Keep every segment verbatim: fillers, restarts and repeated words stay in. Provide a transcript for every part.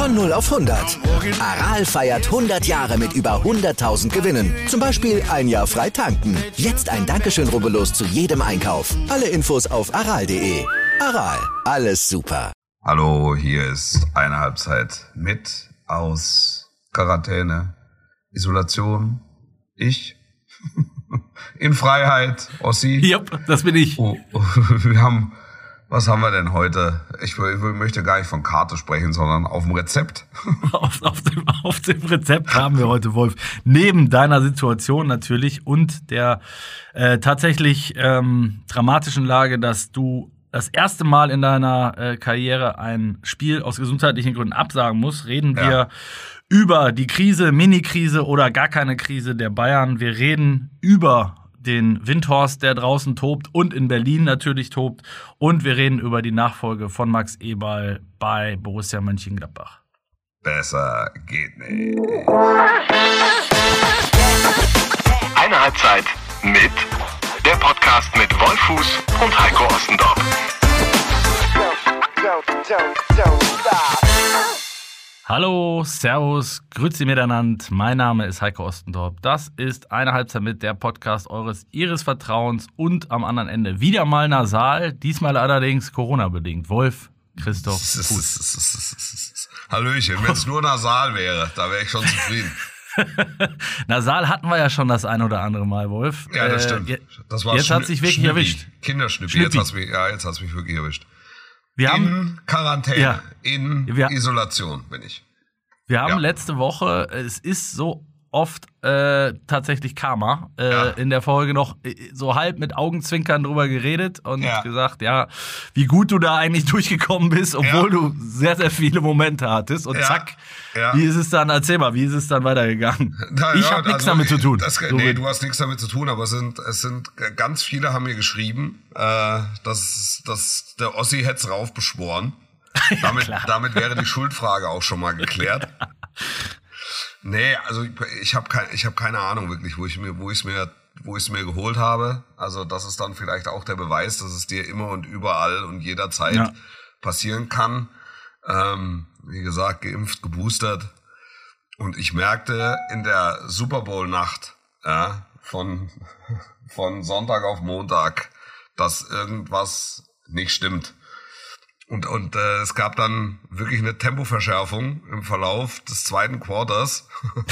Von null auf hundert. Aral feiert hundert Jahre mit über hunderttausend Gewinnen. Zum Beispiel ein Jahr frei tanken. Jetzt ein Dankeschön, rubbellos zu jedem Einkauf. Alle Infos auf aral punkt de. Aral, alles super. Hallo, hier ist eine Halbzeit mit aus Quarantäne, Isolation, ich in Freiheit, Ossi. Ja, das bin ich. Oh, oh, wir haben, was haben wir denn heute? Ich, ich möchte gar nicht von Karte sprechen, sondern auf dem Rezept. Auf, auf, dem, auf dem Rezept haben wir heute, Wolf, neben deiner Situation natürlich und der äh, tatsächlich ähm, dramatischen Lage, dass du das erste Mal in deiner äh, Karriere ein Spiel aus gesundheitlichen Gründen absagen musst, reden wir ja. über die Krise, Mini-Krise oder gar keine Krise der Bayern. Wir reden über den Windhorst, der draußen tobt und in Berlin natürlich tobt. Und wir reden über die Nachfolge von Max Eberl bei Borussia Mönchengladbach. Besser geht nicht. Eine Halbzeit mit der Podcast mit Wolf Fuß und Heiko Ostendorf. Hallo, Servus, Grüezi miteinander. Mein Name ist Heiko Ostendorf. Das ist eine Halbzeit mit der Podcast eures Ihres Vertrauens und am anderen Ende wieder mal nasal, diesmal allerdings Corona-bedingt. Wolf, Christoph, Fuß. Hallöchen, wenn es nur nasal wäre, da wäre ich schon zufrieden. Nasal hatten wir ja schon das ein oder andere Mal, Wolf. Ja, das stimmt. Äh, das war jetzt hat sich wirklich Schnüppi. erwischt. Kinderschnüppi. Jetzt hat's mich, ja, jetzt hat's mich wirklich erwischt. Wir in haben, Quarantäne, ja, in wir, Isolation bin ich. Wir haben ja. letzte Woche, es ist so oft äh, tatsächlich Karma, äh, ja. in der Folge noch äh, so halb mit Augenzwinkern drüber geredet und ja. gesagt, ja, wie gut du da eigentlich durchgekommen bist, obwohl ja. du sehr, sehr viele Momente hattest. Und ja. zack, ja. wie ist es dann, erzähl mal, wie ist es dann weitergegangen? Na, ich ja, habe nichts also, damit zu tun. Das, so nee, du hast nichts damit zu tun, aber es sind, es sind ganz viele haben mir geschrieben, äh, dass, dass der Ossi hätte es raufbeschworen. Ja, damit, damit wäre die Schuldfrage auch schon mal geklärt. Nee, also ich, ich habe kein, ich hab keine Ahnung wirklich, wo ich mir, wo ich es mir, wo ich es mir geholt habe. Also das ist dann vielleicht auch der Beweis, dass es dir immer und überall und jederzeit ja. passieren kann. Ähm, wie gesagt, geimpft, geboostert. Und ich merkte in der Super Bowl Nacht, ja, von von Sonntag auf Montag, dass irgendwas nicht stimmt. Und, und äh, es gab dann wirklich eine Tempoverschärfung im Verlauf des zweiten Quarters.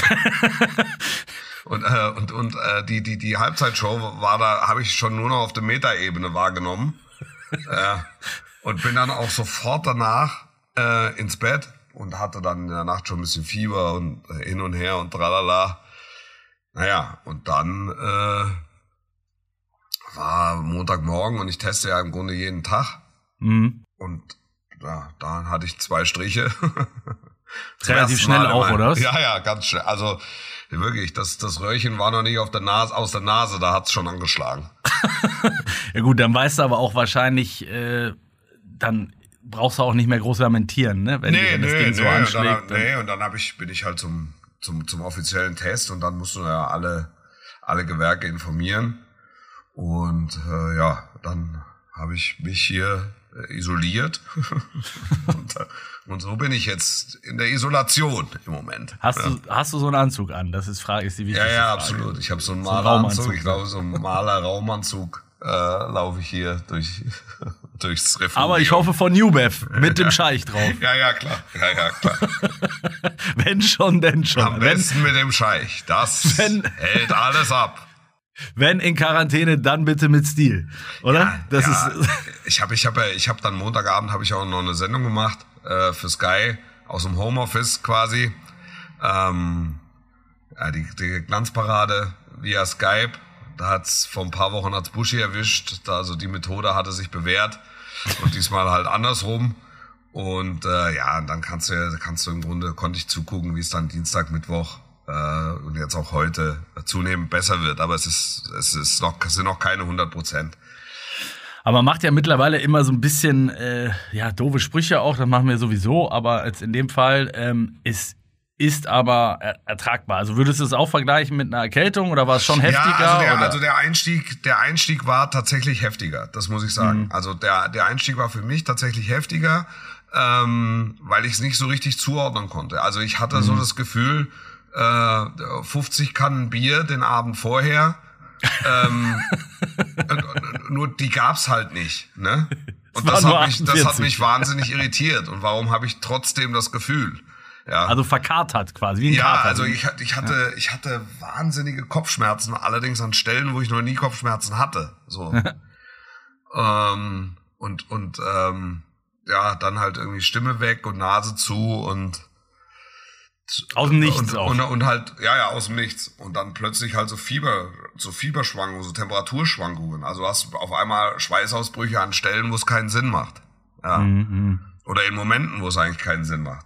und äh, und, und äh, die, die, die Halbzeitshow war da, habe ich schon nur noch auf der Metaebene wahrgenommen. äh, und bin dann auch sofort danach äh, ins Bett und hatte dann in der Nacht schon ein bisschen Fieber und äh, hin und her und tralala. Naja, und dann äh, war Montagmorgen und ich teste ja im Grunde jeden Tag. Mhm. Und ja, da hatte ich zwei Striche. Relativ schnell auch, oder? Ja, ja, ganz schnell. Also wirklich, das, das Röhrchen war noch nicht auf der Nase, aus der Nase, da hat's schon angeschlagen. Ja gut, dann weißt du aber auch wahrscheinlich, äh, dann brauchst du auch nicht mehr groß lamentieren, ne? Wenn, nee, wenn das nee, Ding so nee, anschlägt. Und dann, nee, und dann hab ich, bin ich halt zum, zum, zum offiziellen Test und dann musst du ja alle, alle Gewerke informieren. Und äh, ja, dann habe ich mich hier isoliert und, und so bin ich jetzt in der Isolation im Moment. Hast ja. du hast du so einen Anzug an? Das ist Frage, ist die wichtigste Ja, ja, Frage. absolut. Ich habe so einen So ein Maleranzug. Raumanzug. Ich glaube, so einen Maler-Raumanzug äh, laufe ich hier durch durchs Refugium. Aber ich hoffe von Newbev mit dem Scheich drauf. Ja, ja, klar. Ja, ja, klar. Wenn schon, denn schon. Am besten wenn, mit dem Scheich. Das wenn, hält alles ab. Wenn in Quarantäne, dann bitte mit Stil, oder? Ja, das ja. ist. Ich habe, ich habe, ich habe dann Montagabend habe ich auch noch eine Sendung gemacht äh, für Sky aus dem Homeoffice quasi. Ähm, ja, die, die Glanzparade via Skype. Da hat's vor ein paar Wochen hat's Buschi erwischt. Da, also die Methode hatte sich bewährt und diesmal halt andersrum. Und äh, ja, und dann kannst du, kannst du im Grunde konnte ich zugucken, wie es dann Dienstag, Mittwoch und jetzt auch heute zunehmend besser wird. Aber es ist, es ist noch, es sind noch keine hundert Prozent. Aber man macht ja mittlerweile immer so ein bisschen, äh, ja, doofe Sprüche auch, das machen wir sowieso. Aber jetzt in dem Fall ähm, ist, ist aber er- ertragbar. Also würdest du es auch vergleichen mit einer Erkältung oder war es schon heftiger? Ja, also der, oder? also der Einstieg, der Einstieg war tatsächlich heftiger. Das muss ich sagen. Mhm. Also der, der Einstieg war für mich tatsächlich heftiger. ähm, weil ich es nicht so richtig zuordnen konnte. Also ich hatte mhm. so das Gefühl, äh, fünfzig Kannen Bier den Abend vorher, ähm, nur die gab's halt nicht, ne? Und das hat mich, das hat mich wahnsinnig irritiert. Und warum habe ich trotzdem das Gefühl? Ja. Also verkatert quasi, wie ein ja, Kater. Also ich, ich hatte, ja. ich hatte wahnsinnige Kopfschmerzen, allerdings an Stellen, wo ich noch nie Kopfschmerzen hatte. So. ähm, und und ähm, ja, dann halt irgendwie Stimme weg und Nase zu und aus dem Nichts und, auch. Und, und halt, ja, ja, aus dem Nichts. Und dann plötzlich halt so Fieber, so Fieberschwankungen, so Temperaturschwankungen. Also du hast auf einmal Schweißausbrüche an Stellen, wo es keinen Sinn macht. Ja. Mhm. Oder in Momenten, wo es eigentlich keinen Sinn macht.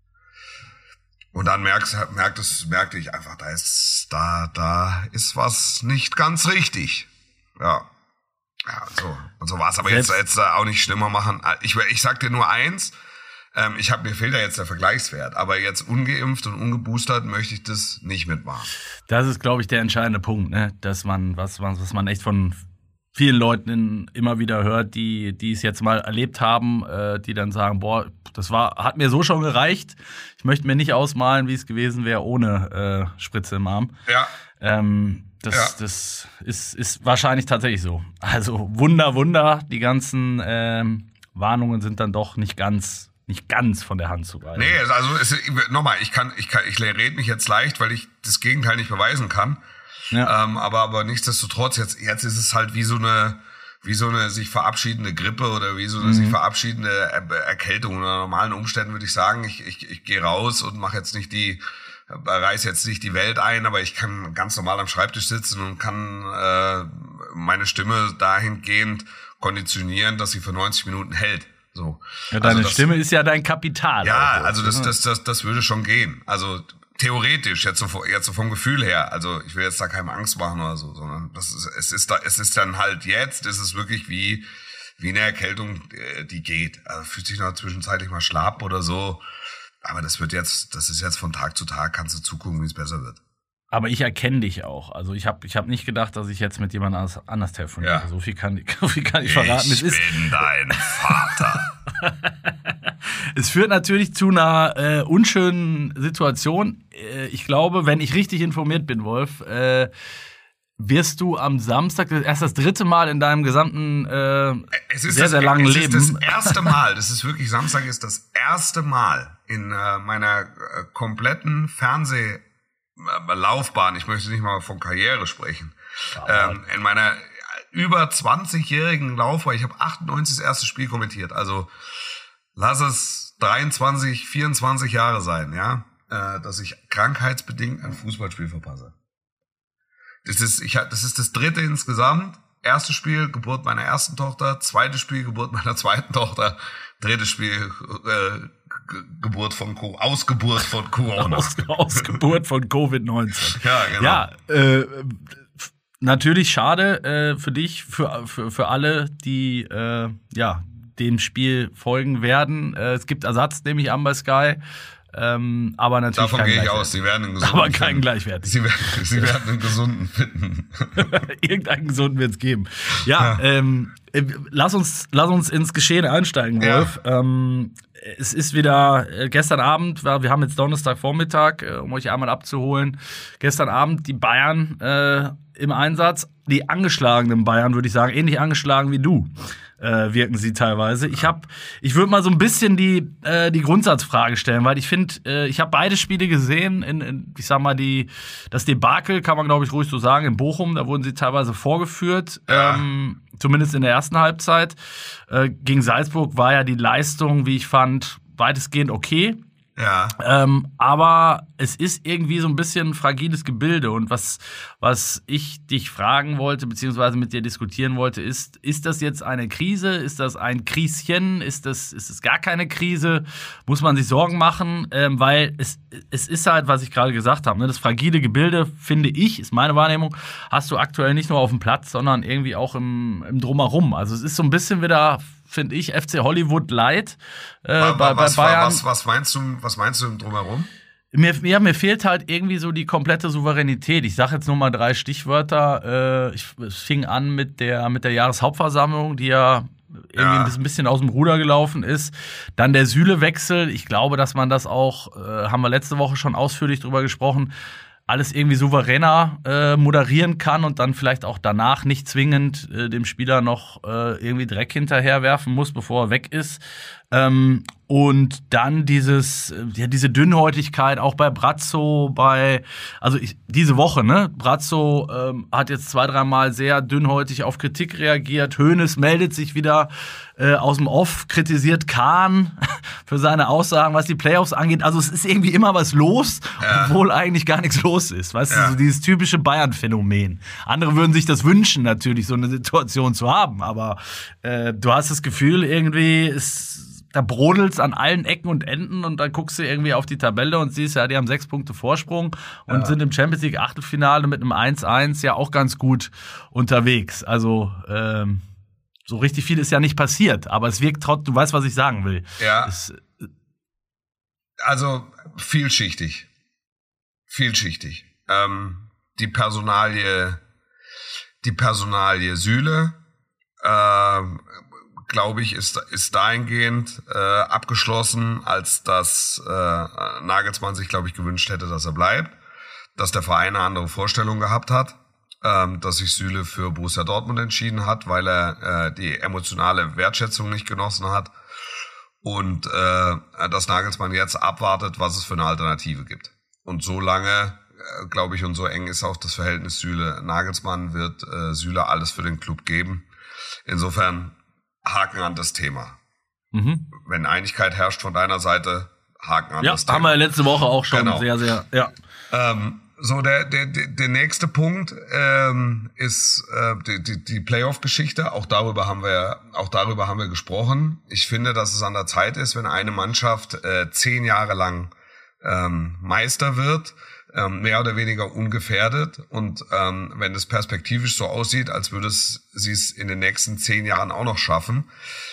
Und dann merkst, merkt es, merkte ich einfach, da ist, da, da ist was nicht ganz richtig. Ja. Ja, so. Und so war es. Aber jetzt, jetzt auch nicht schlimmer machen. Ich, ich sag dir nur eins. Ähm, ich habe mir fehlt ja jetzt der Vergleichswert. Aber jetzt ungeimpft und ungeboostert möchte ich das nicht mitmachen. Das ist, glaube ich, der entscheidende Punkt, ne? Dass man, was, was man echt von vielen Leuten immer wieder hört, die, die es jetzt mal erlebt haben, äh, die dann sagen, boah, das war, hat mir so schon gereicht. Ich möchte mir nicht ausmalen, wie es gewesen wäre ohne äh, Spritze im Arm. Ja. Ähm, das, ja. das ist, ist wahrscheinlich tatsächlich so. Also Wunder, Wunder, die ganzen ähm, Warnungen sind dann doch nicht ganz, nicht ganz von der Hand zu weisen. Nee, also es, nochmal, ich kann, ich kann, ich rede mich jetzt leicht, weil ich das Gegenteil nicht beweisen kann. Ja. Ähm, aber, aber nichtsdestotrotz, jetzt, jetzt ist es halt wie so eine, wie so eine sich verabschiedende Grippe oder wie so eine mhm. sich verabschiedende er- Erkältung. Unter normalen Umständen würde ich sagen, ich, ich, ich gehe raus und mache jetzt nicht die, reiß jetzt nicht die Welt ein, aber ich kann ganz normal am Schreibtisch sitzen und kann äh, meine Stimme dahingehend konditionieren, dass sie für neunzig Minuten hält. So. Ja, deine also das, Stimme ist ja dein Kapital. Ja, also das, das, das, das würde schon gehen. Also theoretisch, jetzt so, jetzt so vom Gefühl her, also ich will jetzt da keine Angst machen oder so, sondern das ist, es ist da, es ist dann halt jetzt, ist es wirklich wie, wie eine Erkältung, die geht. Also fühlt sich noch zwischenzeitlich mal schlapp oder so, aber das wird jetzt, das ist jetzt von Tag zu Tag, kannst du zugucken, wie es besser wird. Aber ich erkenne dich auch. Also ich habe ich hab nicht gedacht, dass ich jetzt mit jemand anders, anders telefoniere. Ja. So viel kann, so viel kann ich verraten. Ich es bin ist dein Vater. Es führt natürlich zu einer äh, unschönen Situation. Äh, ich glaube, wenn ich richtig informiert bin, Wolf, äh, wirst du am Samstag erst das dritte Mal in deinem gesamten äh, es ist sehr, das, sehr langen es Leben. Es ist das erste Mal, das ist wirklich, Samstag ist das erste Mal in äh, meiner äh, kompletten Fernseh-Laufbahn, ich möchte nicht mal von Karriere sprechen, ja, ähm, in meiner über zwanzigjährigen Laufbahn, ich habe achtundneunzig das erste Spiel kommentiert, also lass es dreiundzwanzig, vierundzwanzig Jahre sein, ja, äh, dass ich krankheitsbedingt ein Fußballspiel verpasse. Das ist, ich, das ist das dritte insgesamt. Erstes Spiel, Geburt meiner ersten Tochter. Zweites Spiel, Geburt meiner zweiten Tochter. Drittes Spiel, äh, G- Geburt von Co- Ausgeburt von Corona. Aus, Ausgeburt von Covid neunzehn. Ja, genau. Ja, äh, natürlich schade äh, für dich, für, für, für alle, die äh, ja, dem Spiel folgen werden. Äh, es gibt Ersatz, nehme ich an, bei Sky. Ähm, aber natürlich Davon gehe ich aus, sie werden einen gesunden aber keinen gleichwertig. Sie werden, sie werden einen gesunden finden. Irgendeinen gesunden wird es geben. Ja, ja. Ähm, äh, lass uns, lass uns ins Geschehen einsteigen, Wolf. Ja. Ähm, es ist wieder äh, gestern Abend, wir haben jetzt Donnerstagvormittag, äh, um euch einmal abzuholen. Gestern Abend die Bayern äh, im Einsatz. Die angeschlagenen Bayern, würde ich sagen, ähnlich angeschlagen wie du. Äh, wirken sie teilweise. Ich habe, ich würde mal so ein bisschen die äh, die Grundsatzfrage stellen, weil ich finde, äh, ich habe beide Spiele gesehen. In, in, ich sag mal die das Debakel kann man glaube ich ruhig so sagen in Bochum. Da wurden sie teilweise vorgeführt, ja. ähm, zumindest in der ersten Halbzeit. Äh, gegen Salzburg war ja die Leistung, wie ich fand, weitestgehend okay. Ja. Ähm, aber es ist irgendwie so ein bisschen ein fragiles Gebilde und was, was ich dich fragen wollte, beziehungsweise mit dir diskutieren wollte, ist, ist das jetzt eine Krise? Ist das ein Krieschen? Ist das, ist das gar keine Krise? Muss man sich Sorgen machen? Ähm, weil es, es ist halt, was ich gerade gesagt habe, ne, das fragile Gebilde, finde ich, ist meine Wahrnehmung, hast du aktuell nicht nur auf dem Platz, sondern irgendwie auch im, im Drumherum. Also es ist so ein bisschen wieder, finde ich, F C Hollywood Light äh, was, bei, bei Bayern. Was, was meinst du, was meinst du drumherum? Mir, ja, mir fehlt halt irgendwie so die komplette Souveränität. Ich sage jetzt nur mal drei Stichwörter. Äh, ich, es fing an mit der, mit der Jahreshauptversammlung, die ja irgendwie Ja. ein bisschen aus dem Ruder gelaufen ist. Dann der Süle-Wechsel. Ich glaube, dass man das auch, äh, haben wir letzte Woche schon ausführlich drüber gesprochen, alles irgendwie souveräner äh, moderieren kann und dann vielleicht auch danach nicht zwingend äh, dem Spieler noch äh, irgendwie Dreck hinterherwerfen muss, bevor er weg ist. Ähm, und dann dieses, äh, ja, diese Dünnhäutigkeit auch bei Brazzo, bei, also ich, diese Woche, ne? Brazzo ähm, hat jetzt zwei, dreimal sehr dünnhäutig auf Kritik reagiert. Hoeneß meldet sich wieder äh, aus dem Off, kritisiert Kahn für seine Aussagen, was die Playoffs angeht. Also es ist irgendwie immer was los, Ja. obwohl eigentlich gar nichts los ist. Weißt Ja. du, so dieses typische Bayern-Phänomen. Andere würden sich das wünschen, natürlich, so eine Situation zu haben. Aber äh, du hast das Gefühl, irgendwie ist da brodelt's an allen Ecken und Enden und dann guckst du irgendwie auf die Tabelle und siehst, ja, die haben sechs Punkte Vorsprung und Ja. sind im Champions League Achtelfinale mit einem eins eins ja auch ganz gut unterwegs. Also ähm, so richtig viel ist ja nicht passiert, aber es wirkt trotzdem, du weißt, was ich sagen will. Ja. Es, Also vielschichtig. Vielschichtig. Ähm, die Personalie, die Personalie Süle, äh, glaube ich, ist, ist dahingehend äh, abgeschlossen, als dass äh, Nagelsmann sich, glaube ich, gewünscht hätte, dass er bleibt, dass der Verein eine andere Vorstellung gehabt hat, ähm, dass sich Süle für Borussia Dortmund entschieden hat, weil er äh, die emotionale Wertschätzung nicht genossen hat und äh, dass Nagelsmann jetzt abwartet, was es für eine Alternative gibt. Und so lange, äh, glaube ich, und so eng ist auch das Verhältnis Süle-Nagelsmann, wird äh, Süle alles für den Club geben. Insofern Haken an das Thema. mhm. Wenn Einigkeit herrscht von deiner Seite, Haken an Ja, das Thema. haben wir letzte Woche auch schon Genau. sehr, sehr, ja. Ähm, so, der, der, der der nächste Punkt ähm, ist äh, die, die, die Playoff-Geschichte. Auch darüber haben wir, auch darüber haben wir gesprochen. Ich finde, dass es an der Zeit ist, wenn eine Mannschaft äh, zehn Jahre lang ähm, Meister wird, ähm, mehr oder weniger ungefährdet und ähm, wenn es perspektivisch so aussieht, als würde es sie es in den nächsten zehn Jahren auch noch schaffen,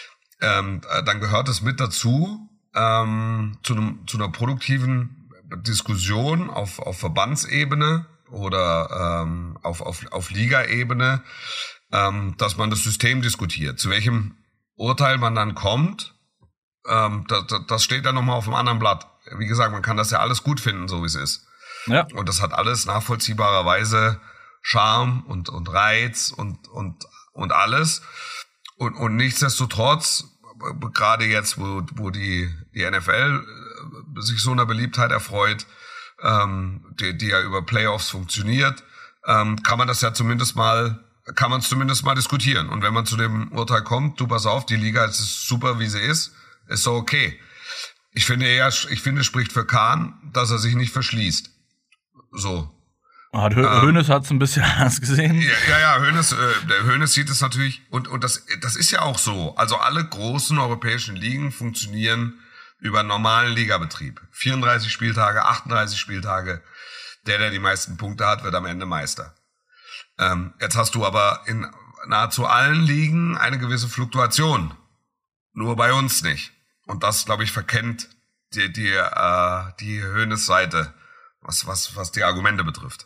ähm, dann gehört es mit dazu, ähm, zu, einem, zu einer produktiven Diskussion auf, auf Verbandsebene oder ähm, auf, auf, auf Ligaebene, ähm, dass man das System diskutiert. Zu welchem Urteil man dann kommt, ähm, das, das steht dann nochmal auf einem anderen Blatt. Wie gesagt, man kann das ja alles gut finden, so wie es ist. Ja. Und das hat alles nachvollziehbarerweise Charme und, und Reiz und, und, und alles. Und, und nichtsdestotrotz, gerade jetzt, wo, wo die, die N F L sich so einer Beliebtheit erfreut, ähm, die, die ja über Playoffs funktioniert, ähm, kann man das ja zumindest mal, kann man es zumindest mal diskutieren. Und wenn man zu dem Urteil kommt, du pass auf, die Liga ist super, wie sie ist, ist so okay. Ich finde eher, ich finde, es spricht für Kahn, dass er sich nicht verschließt. So. Hat Hö- Hoeneß hat's ein bisschen anders gesehen. Ja, ja, ja Hoeneß, äh, der Hoeneß sieht es natürlich, und, und das, das ist ja auch so. Also alle großen europäischen Ligen funktionieren über einen normalen Ligabetrieb. vierunddreißig Spieltage, achtunddreißig Spieltage. Der, der die meisten Punkte hat, wird am Ende Meister. Ähm, jetzt hast du aber in nahezu allen Ligen eine gewisse Fluktuation. Nur bei uns nicht. Und das, glaube ich, verkennt die, die, äh, die Hoeneß-Seite, was, was, was die Argumente betrifft.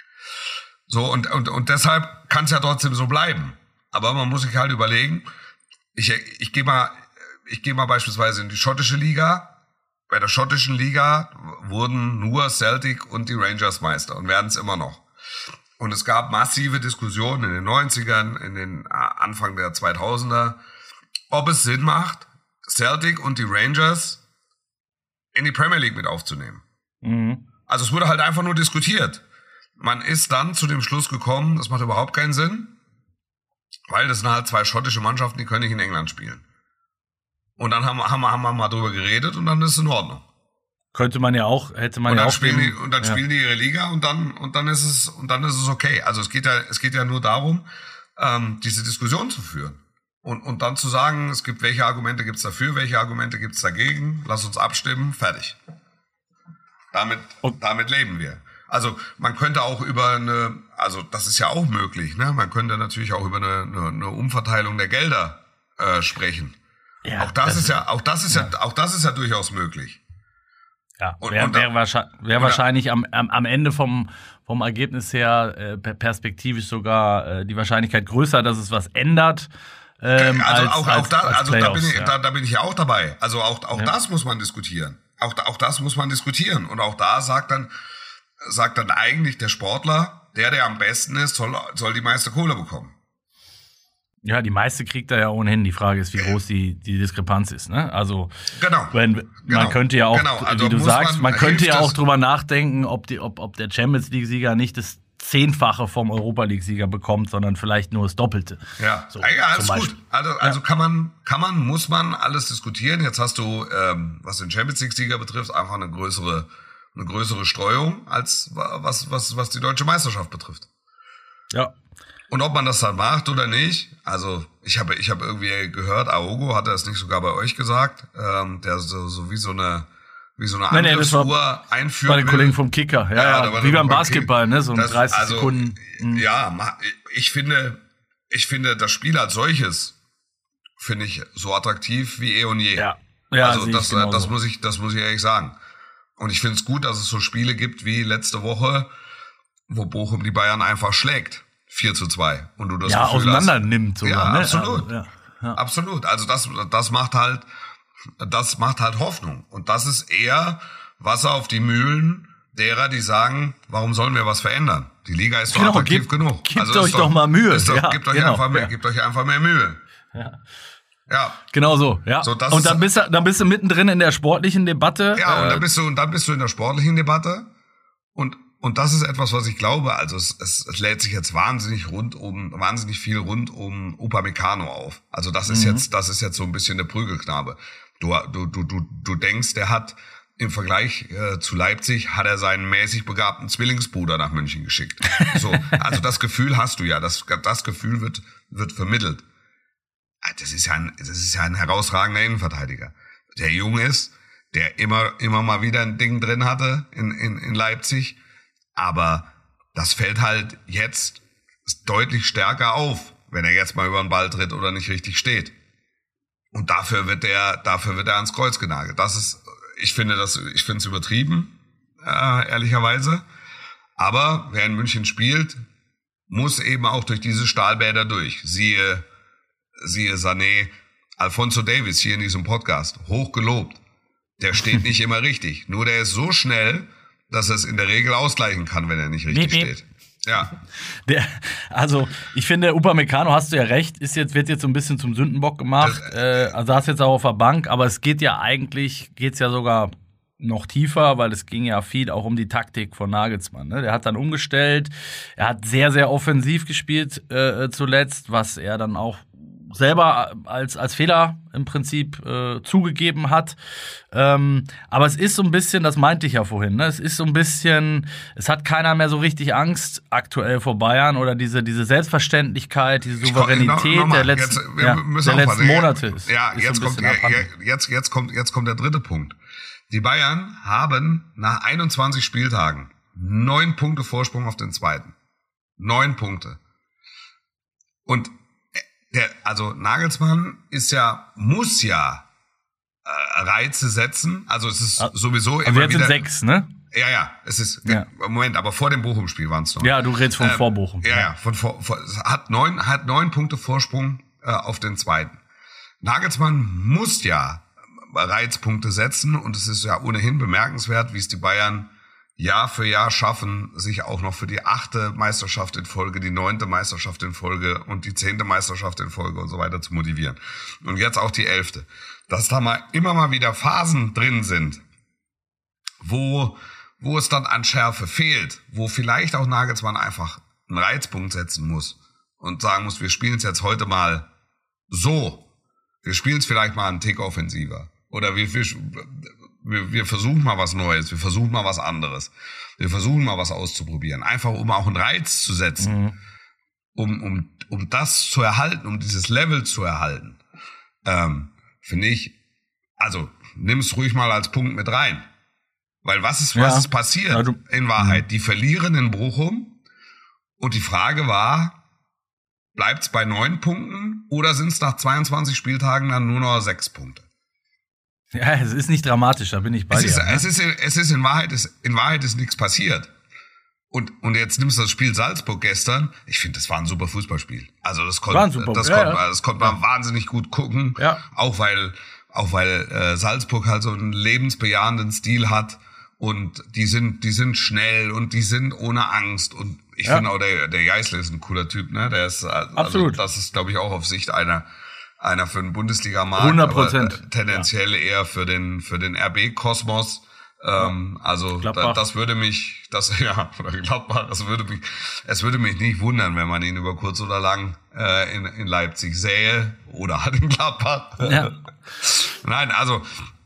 So, und, und, und deshalb kann es ja trotzdem so bleiben. Aber man muss sich halt überlegen, ich, ich gehe mal, ich gehe mal beispielsweise in die schottische Liga. Bei der schottischen Liga wurden nur Celtic und die Rangers Meister und werden es immer noch. Und es gab massive Diskussionen in den neunzigern, in den Anfang der zweitausender, ob es Sinn macht, Celtic und die Rangers in die Premier League mit aufzunehmen. Mhm. Also es wurde halt einfach nur diskutiert. Man ist dann zu dem Schluss gekommen, das macht überhaupt keinen Sinn, weil das sind halt zwei schottische Mannschaften, die können nicht in England spielen. Und dann haben, haben, haben wir mal drüber geredet und dann ist es in Ordnung. Könnte man ja auch, hätte man Und ja dann auch. spielen die, dem- und dann ja. spielen die ihre Liga und dann, und dann ist es, und dann ist es okay. Also es geht ja, es geht ja nur darum, ähm, diese Diskussion zu führen. Und, und dann zu sagen, es gibt, welche Argumente gibt's dafür, welche Argumente gibt's dagegen, lass uns abstimmen, fertig. Damit, Und- damit leben wir. Also man könnte auch über eine, also das ist ja auch möglich, ne? Man könnte natürlich auch über eine, eine, eine Umverteilung der Gelder äh, sprechen. Ja, auch das, ist ja, auch das ist ja, auch das ist ja durchaus möglich. Ja, Und- wäre und wär da- wahrscheinlich, wär und da- wahrscheinlich am, am, am Ende vom, vom Ergebnis her äh, per- perspektivisch sogar äh, die Wahrscheinlichkeit größer, dass es was ändert. Ähm, also als, auch, als, auch da, als also da Playoffs, bin ich, ja. da, da bin ich ja auch dabei. Also auch, auch Ja. das muss man diskutieren. Auch, auch das muss man diskutieren. Und auch da sagt dann, sagt dann eigentlich der Sportler, der, der am besten ist, soll, soll die meiste Kohle bekommen. Ja, die meiste kriegt er ja ohnehin. Die Frage ist, wie groß die, die Diskrepanz ist. Ne? Also, Genau. wenn, man Genau. könnte ja auch, Genau. Also wie du muss sagst, man- man, könnte hilft ja auch es- drüber nachdenken, ob, die, ob, ob der Champions League-Sieger nicht das Zehnfache vom Europa League-Sieger bekommt, sondern vielleicht nur das Doppelte. Ja, So, ja, alles zum gut. Beispiel. Also, also kann man, kann man, muss man alles diskutieren. Jetzt hast du, ähm, was den Champions League-Sieger betrifft, einfach eine größere, eine größere Streuung als was, was, was die deutsche Meisterschaft betrifft. Ja. Und ob man das dann macht oder nicht, also ich habe, ich habe irgendwie gehört, Aogo hat er es nicht sogar bei euch gesagt, ähm, der so, so wie so eine, wie so eine Nee, nee, das war Angriffsuhr einführen Bei den will. Kollegen vom Kicker. Ja, ja, da war wie der beim beim Basketball, Kicker. ne? So ein Das- dreißig also, Sekunden. Mhm. Ja, ma- ich finde, ich finde das Spiel als solches finde ich so attraktiv wie eh und je. Ja, ja, also sehe das, ich genauso. das muss ich, das muss ich ehrlich sagen. Und ich finde es gut, dass es so Spiele gibt wie letzte Woche, wo Bochum die Bayern einfach schlägt. vier zu zwei. Und du das Ja, Gefühl auseinander hast, nimmt sogar. Ja, ne? absolut. Also, ja, ja. Absolut. Also das, das macht halt, das macht halt Hoffnung. Und das ist eher Wasser auf die Mühlen derer, die sagen, warum sollen wir was verändern? Die Liga ist doch Genau, attraktiv gebt- genug. gebt ist euch doch mal Mühe. Ist doch, Ja, gebt, euch genau, einfach mehr, ja. gebt euch einfach mehr Mühe. Ja. Ja. Genau so, ja. So, das und ist- dann bist, du, dann bist du mittendrin in der sportlichen Debatte. Ja, und Äh, dann bist du, und dann bist du in der sportlichen Debatte. Und, und das ist etwas, was ich glaube. Also es, es, es lädt sich jetzt wahnsinnig rund um, wahnsinnig viel rund um Upamecano auf. Also das ist Mhm. jetzt, das ist jetzt so ein bisschen der Prügelknabe. Du, du, du, du, du denkst, der hat im Vergleich äh, zu Leipzig hat er seinen mäßig begabten Zwillingsbruder nach München geschickt. So, also das Gefühl hast du ja. Das, das Gefühl wird, wird vermittelt. Das ist ja ein, das ist ja ein herausragender Innenverteidiger. Der jung ist, der immer, immer mal wieder ein Ding drin hatte in, in, in Leipzig. Aber das fällt halt jetzt deutlich stärker auf, wenn er jetzt mal über den Ball tritt oder nicht richtig steht. Und dafür wird er, dafür wird er ans Kreuz genagelt. Das ist, ich finde das, ich finde es übertrieben, äh, ehrlicherweise. Aber wer in München spielt, muss eben auch durch diese Stahlbäder durch. Siehe, siehe Sané, Alphonso Davies hier in diesem Podcast, hoch gelobt. Der steht nicht immer richtig. Nur der ist so schnell, dass er es in der Regel ausgleichen kann, wenn er nicht richtig Miep, miep. steht. Ja. Der, also, ich finde, Upamecano, hast du ja recht, ist jetzt, wird jetzt so ein bisschen zum Sündenbock gemacht. Äh, also, saß jetzt auch auf der Bank, aber es geht ja eigentlich, geht's ja sogar noch tiefer, weil es ging ja viel auch um die Taktik von Nagelsmann. Ne? Der hat dann umgestellt, er hat sehr, sehr offensiv gespielt äh, zuletzt, was er dann auch selber als, als Fehler im Prinzip äh, zugegeben hat. Ähm, aber es ist so ein bisschen, das meinte ich ja vorhin, ne? Es ist so ein bisschen, es hat keiner mehr so richtig Angst aktuell vor Bayern oder diese, diese Selbstverständlichkeit, diese Souveränität No, no, der mal, letzten, jetzt, wir ja, müssen der aufpassen. letzten Monate. Ist, Ja, ist jetzt, so ein kommt, bisschen abhanden. jetzt, jetzt, kommt, jetzt kommt der dritte Punkt. Die Bayern haben nach einundzwanzig Spieltagen neun Punkte Vorsprung auf den zweiten. Neun Punkte. Und der, also Nagelsmann ist ja, muss ja äh, Reize setzen. Also es ist Ah, sowieso Also immer jetzt sind wieder. sechs, ne? Ja, ja, es ist, Ja. Moment, aber vor dem Bochum-Spiel waren es noch. Ja, du redest von Ähm, Vorbochum. Ja, ja, von vor, vor, es hat neun, hat neun Punkte Vorsprung äh, auf den zweiten. Nagelsmann muss ja Reizpunkte setzen und es ist ja ohnehin bemerkenswert, wie es die Bayern Jahr für Jahr schaffen, sich auch noch für die achte Meisterschaft in Folge, die neunte Meisterschaft in Folge und die zehnte Meisterschaft in Folge und so weiter zu motivieren. Und jetzt auch die elfte. Dass da mal immer mal wieder Phasen drin sind, wo, wo es dann an Schärfe fehlt, wo vielleicht auch Nagelsmann einfach einen Reizpunkt setzen muss und sagen muss, wir spielen es jetzt heute mal so. Wir spielen es vielleicht mal einen Tick offensiver. Oder wir, wir, wir, wir versuchen mal was Neues, wir versuchen mal was anderes. Wir versuchen mal was auszuprobieren. Einfach um auch einen Reiz zu setzen. Mhm. Um, um, um das zu erhalten, um dieses Level zu erhalten. Ähm, finde ich, also nimm's ruhig mal als Punkt mit rein. Weil was ist, was Ja. ist passiert Ja, du- in Wahrheit? Die verlieren in Bochum und die Frage war, bleibt's bei neun Punkten oder sind's nach zweiundzwanzig Spieltagen dann nur noch sechs Punkte? Ja, es ist nicht dramatisch, da bin ich bei Es dir. ist, ne? es ist, es ist in Wahrheit, ist, in Wahrheit ist nichts passiert. Und, und jetzt nimmst du das Spiel Salzburg gestern. Ich finde, das war ein super Fußballspiel. Also das konnte, War super, das ja, konnte, ja. man, das konnte man wahnsinnig gut gucken. Ja. Auch weil, auch weil äh, Salzburg halt so einen lebensbejahenden Stil hat und die sind, die sind schnell und die sind ohne Angst. Und ich Ja. finde auch der, der Geißle ist ein cooler Typ, ne? Der ist, also, Absolut. das ist, glaube ich, auch auf Sicht einer, einer für den Bundesliga-Markt. hundert Prozent. aber, äh, Tendenziell ja. eher für den, für den R B-Kosmos. Ähm, also da, das würde mich, das ja, oder Gladbach, das würde mich, es würde mich nicht wundern, wenn man ihn über kurz oder lang äh, in, in Leipzig sähe oder halt in Gladbach. Ja. Nein, also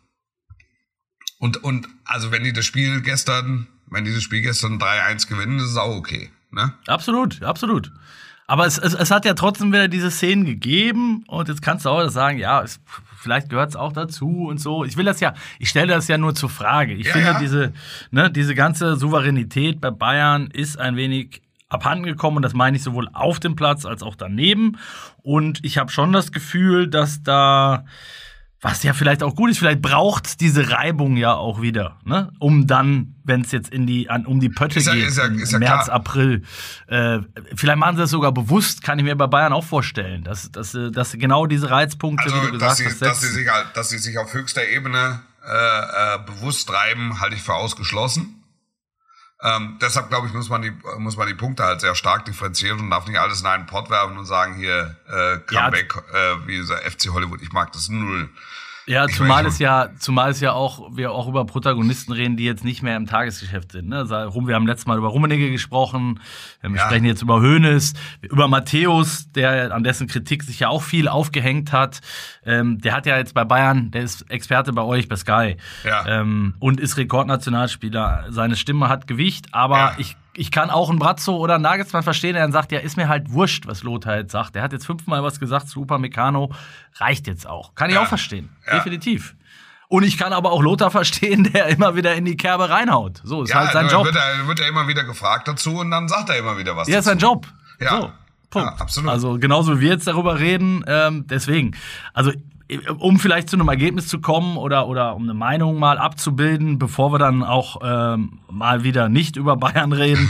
und und also wenn die das Spiel gestern, wenn die das Spiel gestern drei eins gewinnen, ist es auch okay, ne? Absolut, absolut. Aber es, es, es hat ja trotzdem wieder diese Szenen gegeben und jetzt kannst du auch sagen, ja, es, vielleicht gehört es auch dazu und so. Ich will das ja, ich stelle das ja nur zur Frage. Ich ja, finde, ja. diese, ne, diese ganze Souveränität bei Bayern ist ein wenig abhanden gekommen und das meine ich sowohl auf dem Platz als auch daneben. Und ich habe schon das Gefühl, dass da, was ja vielleicht auch gut ist, vielleicht braucht diese Reibung ja auch wieder, ne? Um dann, wenn es jetzt in die an, um die Pötte Ist ja- geht, ist ja- im ist ja März, klar. April. Äh, vielleicht machen sie das sogar bewusst, kann ich mir bei Bayern auch vorstellen, dass, dass, äh, dass genau diese Reizpunkte, wie Also du dass gesagt sie, hast, dass sie setzen. sich halt, dass sie sich auf höchster Ebene äh, äh, bewusst treiben, halte ich für ausgeschlossen. Ähm, deshalb glaube ich, muss man die muss man die Punkte halt sehr stark differenzieren und darf nicht alles in einen Pott werfen und sagen hier äh, Ja. Comeback, äh, wie dieser F C Hollywood. Ich mag das null. Ja, Ich zumal weiß es ja, zumal es ja auch, wir auch über Protagonisten reden, die jetzt nicht mehr im Tagesgeschäft sind. Ne? Also, Rum- wir haben letztes Mal über Rummenigge gesprochen, wir Ja. sprechen jetzt über Hoeneß, über Matthäus, der an dessen Kritik sich ja auch viel aufgehängt hat. Ähm, der hat ja jetzt bei Bayern, der ist Experte bei euch, bei Sky, Ja. ähm, und ist Rekordnationalspieler. Seine Stimme hat Gewicht, aber Ja. ich Ich kann auch einen Brazzo oder einen Nagelsmann verstehen, der dann sagt, ja, ist mir halt wurscht, was Lothar jetzt sagt. Der hat jetzt fünfmal was gesagt zu Upamecano, reicht jetzt auch. Kann ich Ja. auch verstehen, Ja. definitiv. Und ich kann aber auch Lothar verstehen, der immer wieder in die Kerbe reinhaut. So, ist Ja, halt sein dann Job. wird er, wird er immer wieder gefragt dazu und dann sagt er immer wieder was Ja, ist dazu. sein Job. Ja. So, Punkt. Ja, absolut. Also genauso wie wir jetzt darüber reden, ähm, deswegen. Also um vielleicht zu einem Ergebnis zu kommen oder, oder um eine Meinung mal abzubilden, bevor wir dann auch ähm, mal wieder nicht über Bayern reden,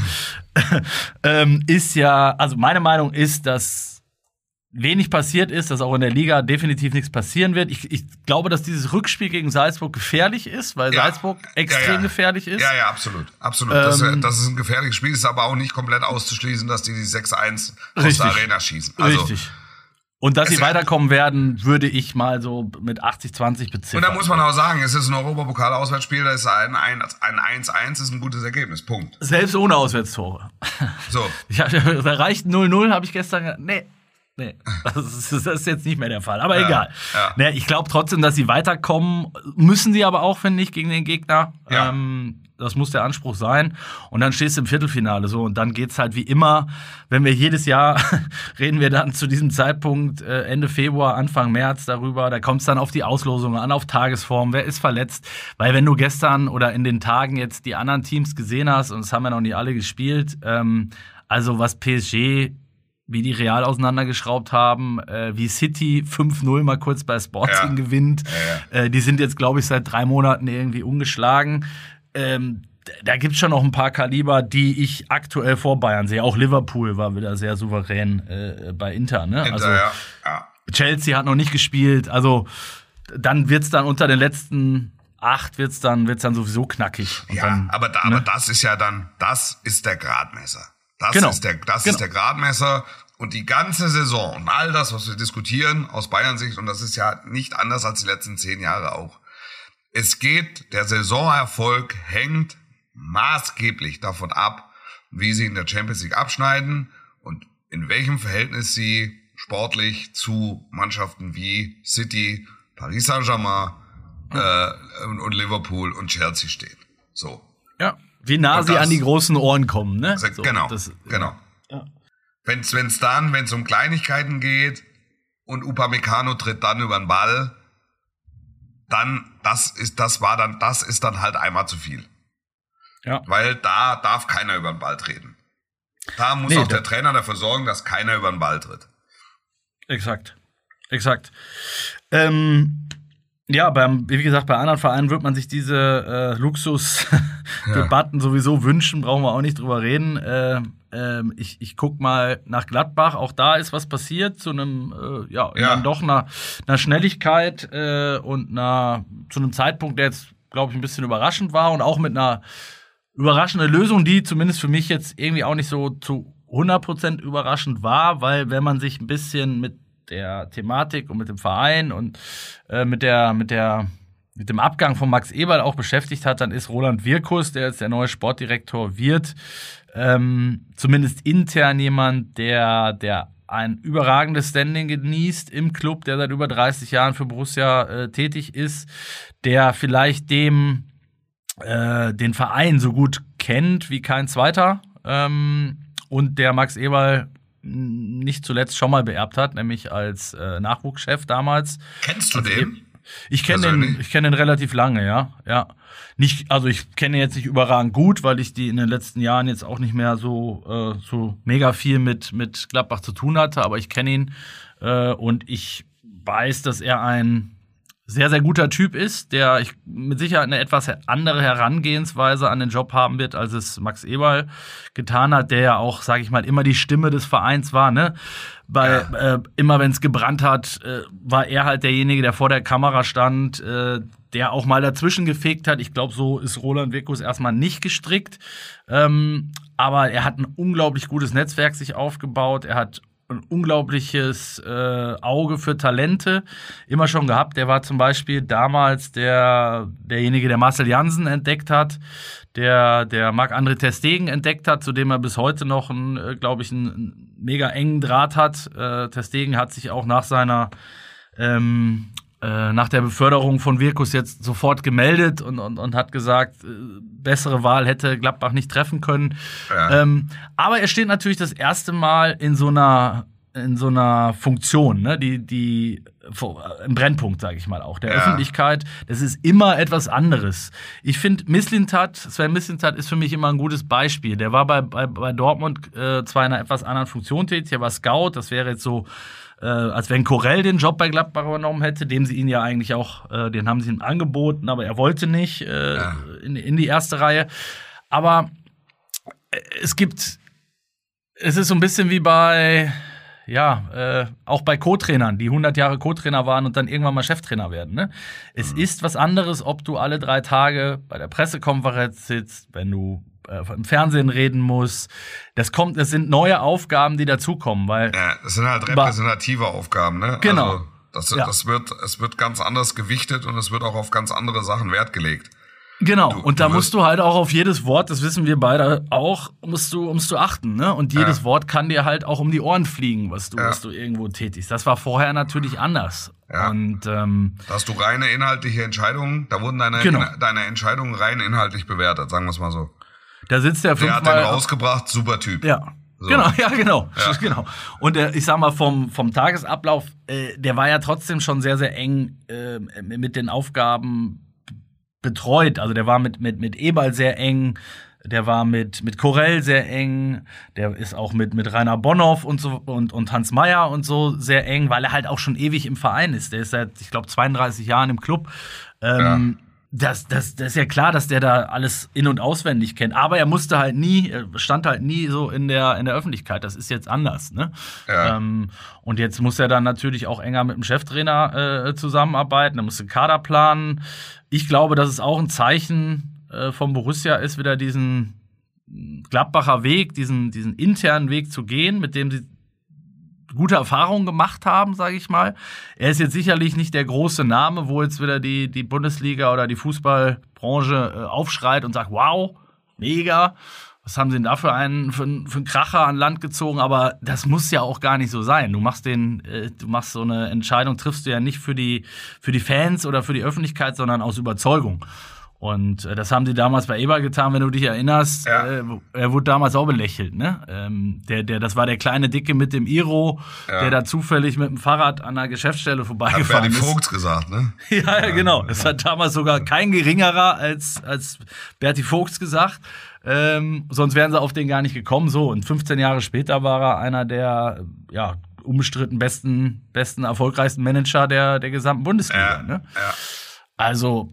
ähm, ist ja, also meine Meinung ist, dass wenig passiert ist, dass auch in der Liga definitiv nichts passieren wird. Ich, ich glaube, dass dieses Rückspiel gegen Salzburg gefährlich ist, weil Ja. Salzburg extrem Ja, ja. gefährlich ist. Ja, ja, absolut. Absolut. das, Ähm, das ist ein gefährliches Spiel, ist aber auch nicht komplett auszuschließen, dass die die sechs eins aus Richtig. der Arena schießen. Also, Richtig. Und dass es- sie weiterkommen werden, würde ich mal so mit achtzig zwanzig beziffern. Und da muss man auch sagen, es ist ein Europapokal-Auswärtsspiel, da ist ein ein ein eins eins ist ein gutes Ergebnis. Punkt. Selbst ohne Auswärtstore. So. Ich hab, da reicht null null, habe ich gestern gesagt. Nee. Nee, das ist, das ist jetzt nicht mehr der Fall. Aber Ja, egal. ja. Nee, ich glaube trotzdem, dass sie weiterkommen. Müssen sie aber auch, finde ich, gegen den Gegner. Ja. Ähm, das muss der Anspruch sein. Und dann stehst du im Viertelfinale so. Und dann geht's halt wie immer, wenn wir jedes Jahr reden wir dann zu diesem Zeitpunkt äh, Ende Februar, Anfang März darüber. Da kommt es dann auf die Auslosung an, auf Tagesform. Wer ist verletzt? Weil wenn du gestern oder in den Tagen jetzt die anderen Teams gesehen hast, und es haben ja noch nicht alle gespielt, ähm, also was P S G, wie die Real auseinandergeschraubt haben, äh, wie City fünf null mal kurz bei Sporting Ja. gewinnt. Ja, Äh, die sind jetzt, glaube ich, seit drei Monaten irgendwie ungeschlagen. Ähm, d- da gibt's schon noch ein paar Kaliber, die ich aktuell vor Bayern sehe. Auch Liverpool war wieder sehr souverän äh, bei Inter. Ne? Hinter, Also ja. Ja. Chelsea hat noch nicht gespielt. Also dann wird's dann unter den letzten acht wird's dann wird's dann sowieso knackig. Und Ja, dann, aber, da, ne? aber das ist ja dann, das ist der Gradmesser. Das Genau. ist der, das Genau. ist der Gradmesser. Und die ganze Saison und all das, was wir diskutieren aus Bayern-Sicht, und das ist ja nicht anders als die letzten zehn Jahre auch. Es geht, der Saisonerfolg hängt maßgeblich davon ab, wie sie in der Champions League abschneiden und in welchem Verhältnis sie sportlich zu Mannschaften wie City, Paris Saint-Germain äh, und, und Liverpool und Chelsea stehen. So. Ja, wie nah Und sie das- an die großen Ohren kommen. Ne? Also, So, genau, das- genau. Ja. Wenn's, wenn's dann, wenn's um Kleinigkeiten geht und Upamecano tritt dann über den Ball, dann, das ist, das war dann, das ist dann halt einmal zu viel. Ja. Weil da darf keiner über den Ball treten. Da muss Nee, auch da- der Trainer dafür sorgen, dass keiner über den Ball tritt. Exakt. Exakt. Ähm, ja, beim, wie gesagt, bei anderen Vereinen wird man sich diese äh, Luxus ja. Debatten sowieso wünschen, brauchen wir auch nicht drüber reden. Äh, äh, ich ich guck mal nach Gladbach, auch da ist was passiert zu einem, äh, ja, ja. dann doch einer, einer Schnelligkeit äh, und einer, zu einem Zeitpunkt, der jetzt, glaube ich, ein bisschen überraschend war und auch mit einer überraschenden Lösung, die zumindest für mich jetzt irgendwie auch nicht so zu hundert Prozent überraschend war, weil wenn man sich ein bisschen mit der Thematik und mit dem Verein und äh, mit der mit der mit dem Abgang von Max Eberl auch beschäftigt hat, dann ist Roland Wirkus, der jetzt der neue Sportdirektor wird, ähm, zumindest intern jemand, der der ein überragendes Standing genießt im Club, der seit über dreißig Jahren für Borussia äh, tätig ist, der vielleicht dem äh, den Verein so gut kennt wie kein zweiter ähm, und der Max Eberl nicht zuletzt schon mal beerbt hat, nämlich als äh, Nachwuchschef damals. Kennst du also den? Ich kenne den, ich kenne den relativ lange, ja, ja. Nicht, also ich kenne ihn jetzt nicht überragend gut, weil ich die in den letzten Jahren jetzt auch nicht mehr so äh, so mega viel mit mit Gladbach zu tun hatte, aber ich kenne ihn äh, und ich weiß, dass er ein sehr, sehr guter Typ ist, der ich mit Sicherheit eine etwas andere Herangehensweise an den Job haben wird, als es Max Eberl getan hat, der ja auch, sage ich mal, immer die Stimme des Vereins war, ne? Weil ja. äh, immer wenn es gebrannt hat, äh, war er halt derjenige, der vor der Kamera stand, äh, der auch mal dazwischen gefegt hat. Ich glaube, so ist Roland Wirkus erstmal nicht gestrickt. Ähm, aber er hat ein unglaublich gutes Netzwerk sich aufgebaut. Er hat ein unglaubliches äh, Auge für Talente immer schon gehabt. Der war zum Beispiel damals der derjenige, der Marcel Jansen entdeckt hat, der der Marc-André ter Stegen entdeckt hat, zu dem er bis heute noch, einen, äh, glaube ich, einen, einen mega engen Draht hat. Äh, ter Stegen hat sich auch nach seiner ähm, äh, nach der Beförderung von Wirkus jetzt sofort gemeldet und, und, und hat gesagt, äh, bessere Wahl hätte Gladbach nicht treffen können. Ja. Ähm, aber er steht natürlich das erste Mal in so einer in so einer Funktion, ne, die die im Brennpunkt, sage ich mal, auch der ja. Öffentlichkeit. Das ist immer etwas anderes. Ich finde, Mislintat, Sven Mislintat ist für mich immer ein gutes Beispiel. Der war bei bei, bei Dortmund äh, zwar in einer etwas anderen Funktion tätig, er war Scout. Das wäre jetzt so, äh, als wenn Korell den Job bei Gladbach übernommen hätte, dem sie ihn ja eigentlich auch, äh, den haben sie ihm angeboten, aber er wollte nicht äh, ja. in, in die erste Reihe. Aber es gibt, es ist so ein bisschen wie bei Ja, äh, auch bei Co-Trainern, die hundert Jahre Co-Trainer waren und dann irgendwann mal Cheftrainer werden. Ne? Es mhm. ist was anderes, ob du alle drei Tage bei der Pressekonferenz sitzt, wenn du äh, im Fernsehen reden musst. Das kommt, das sind neue Aufgaben, die dazukommen, weil ja, das sind halt repräsentative Aufgaben, ne? Genau. Also das, ja. das wird, es wird ganz anders gewichtet und es wird auch auf ganz andere Sachen Wert gelegt. Genau, du, und da musst du halt auch auf jedes Wort, das wissen wir beide auch, musst du, musst du achten, ne? Und jedes ja. Wort kann dir halt auch um die Ohren fliegen, was du, ja. was du irgendwo tätigst. Das war vorher natürlich anders. Ja. Und ähm, da hast du reine inhaltliche Entscheidungen, da wurden deine, genau. in, deine Entscheidungen rein inhaltlich bewertet, sagen wir es mal so. Da sitzt der fünfmal. Der hat den rausgebracht, super Typ. Ja. So. Genau, ja, genau. Ja. genau. Und äh, ich sag mal, vom, vom Tagesablauf, äh, der war ja trotzdem schon sehr, sehr eng äh, mit den Aufgaben betreut. Also der war mit mit mit Eberl sehr eng, der war mit mit Korell sehr eng, der ist auch mit mit Rainer Bonhoff und so und und Hans Meyer und so sehr eng, weil er halt auch schon ewig im Verein ist. Der ist seit, ich glaube, zweiunddreißig Jahren im Club. Ähm, ja. Das, das, das ist ja klar, dass der da alles in- und auswendig kennt. Aber er musste halt nie, er stand halt nie so in der, in der Öffentlichkeit. Das ist jetzt anders, ne? Ja. Ähm, und jetzt muss er dann natürlich auch enger mit dem Cheftrainer äh, zusammenarbeiten. Er muss den Kader planen. Ich glaube, dass es auch ein Zeichen äh, vom Borussia ist, wieder diesen Gladbacher Weg, diesen, diesen internen Weg zu gehen, mit dem sie gute Erfahrungen gemacht haben, sage ich mal. Er ist jetzt sicherlich nicht der große Name, wo jetzt wieder die, die Bundesliga oder die Fußballbranche äh, aufschreit und sagt, wow, mega, was haben sie denn da für einen, für, einen, für einen Kracher an Land gezogen? Aber das muss ja auch gar nicht so sein. Du machst den, äh, du machst so eine Entscheidung, triffst du ja nicht für die, für die Fans oder für die Öffentlichkeit, sondern aus Überzeugung. Und äh, das haben sie damals bei Eberl getan, wenn du dich erinnerst. Ja. Äh, er wurde damals auch belächelt, ne? Ähm, der, der, das war der kleine Dicke mit dem Iro, ja. der da zufällig mit dem Fahrrad an der Geschäftsstelle vorbeigefahren hat ist. Berti Vogts gesagt, ne? ja, ja, genau. Das hat damals sogar kein geringerer als, als Berti Vogts gesagt. Ähm, sonst wären sie auf den gar nicht gekommen. So, und fünfzehn Jahre später war er einer der, ja, unbestritten besten, besten, erfolgreichsten Manager der, der gesamten Bundesliga, ja. ne? Ja. Also,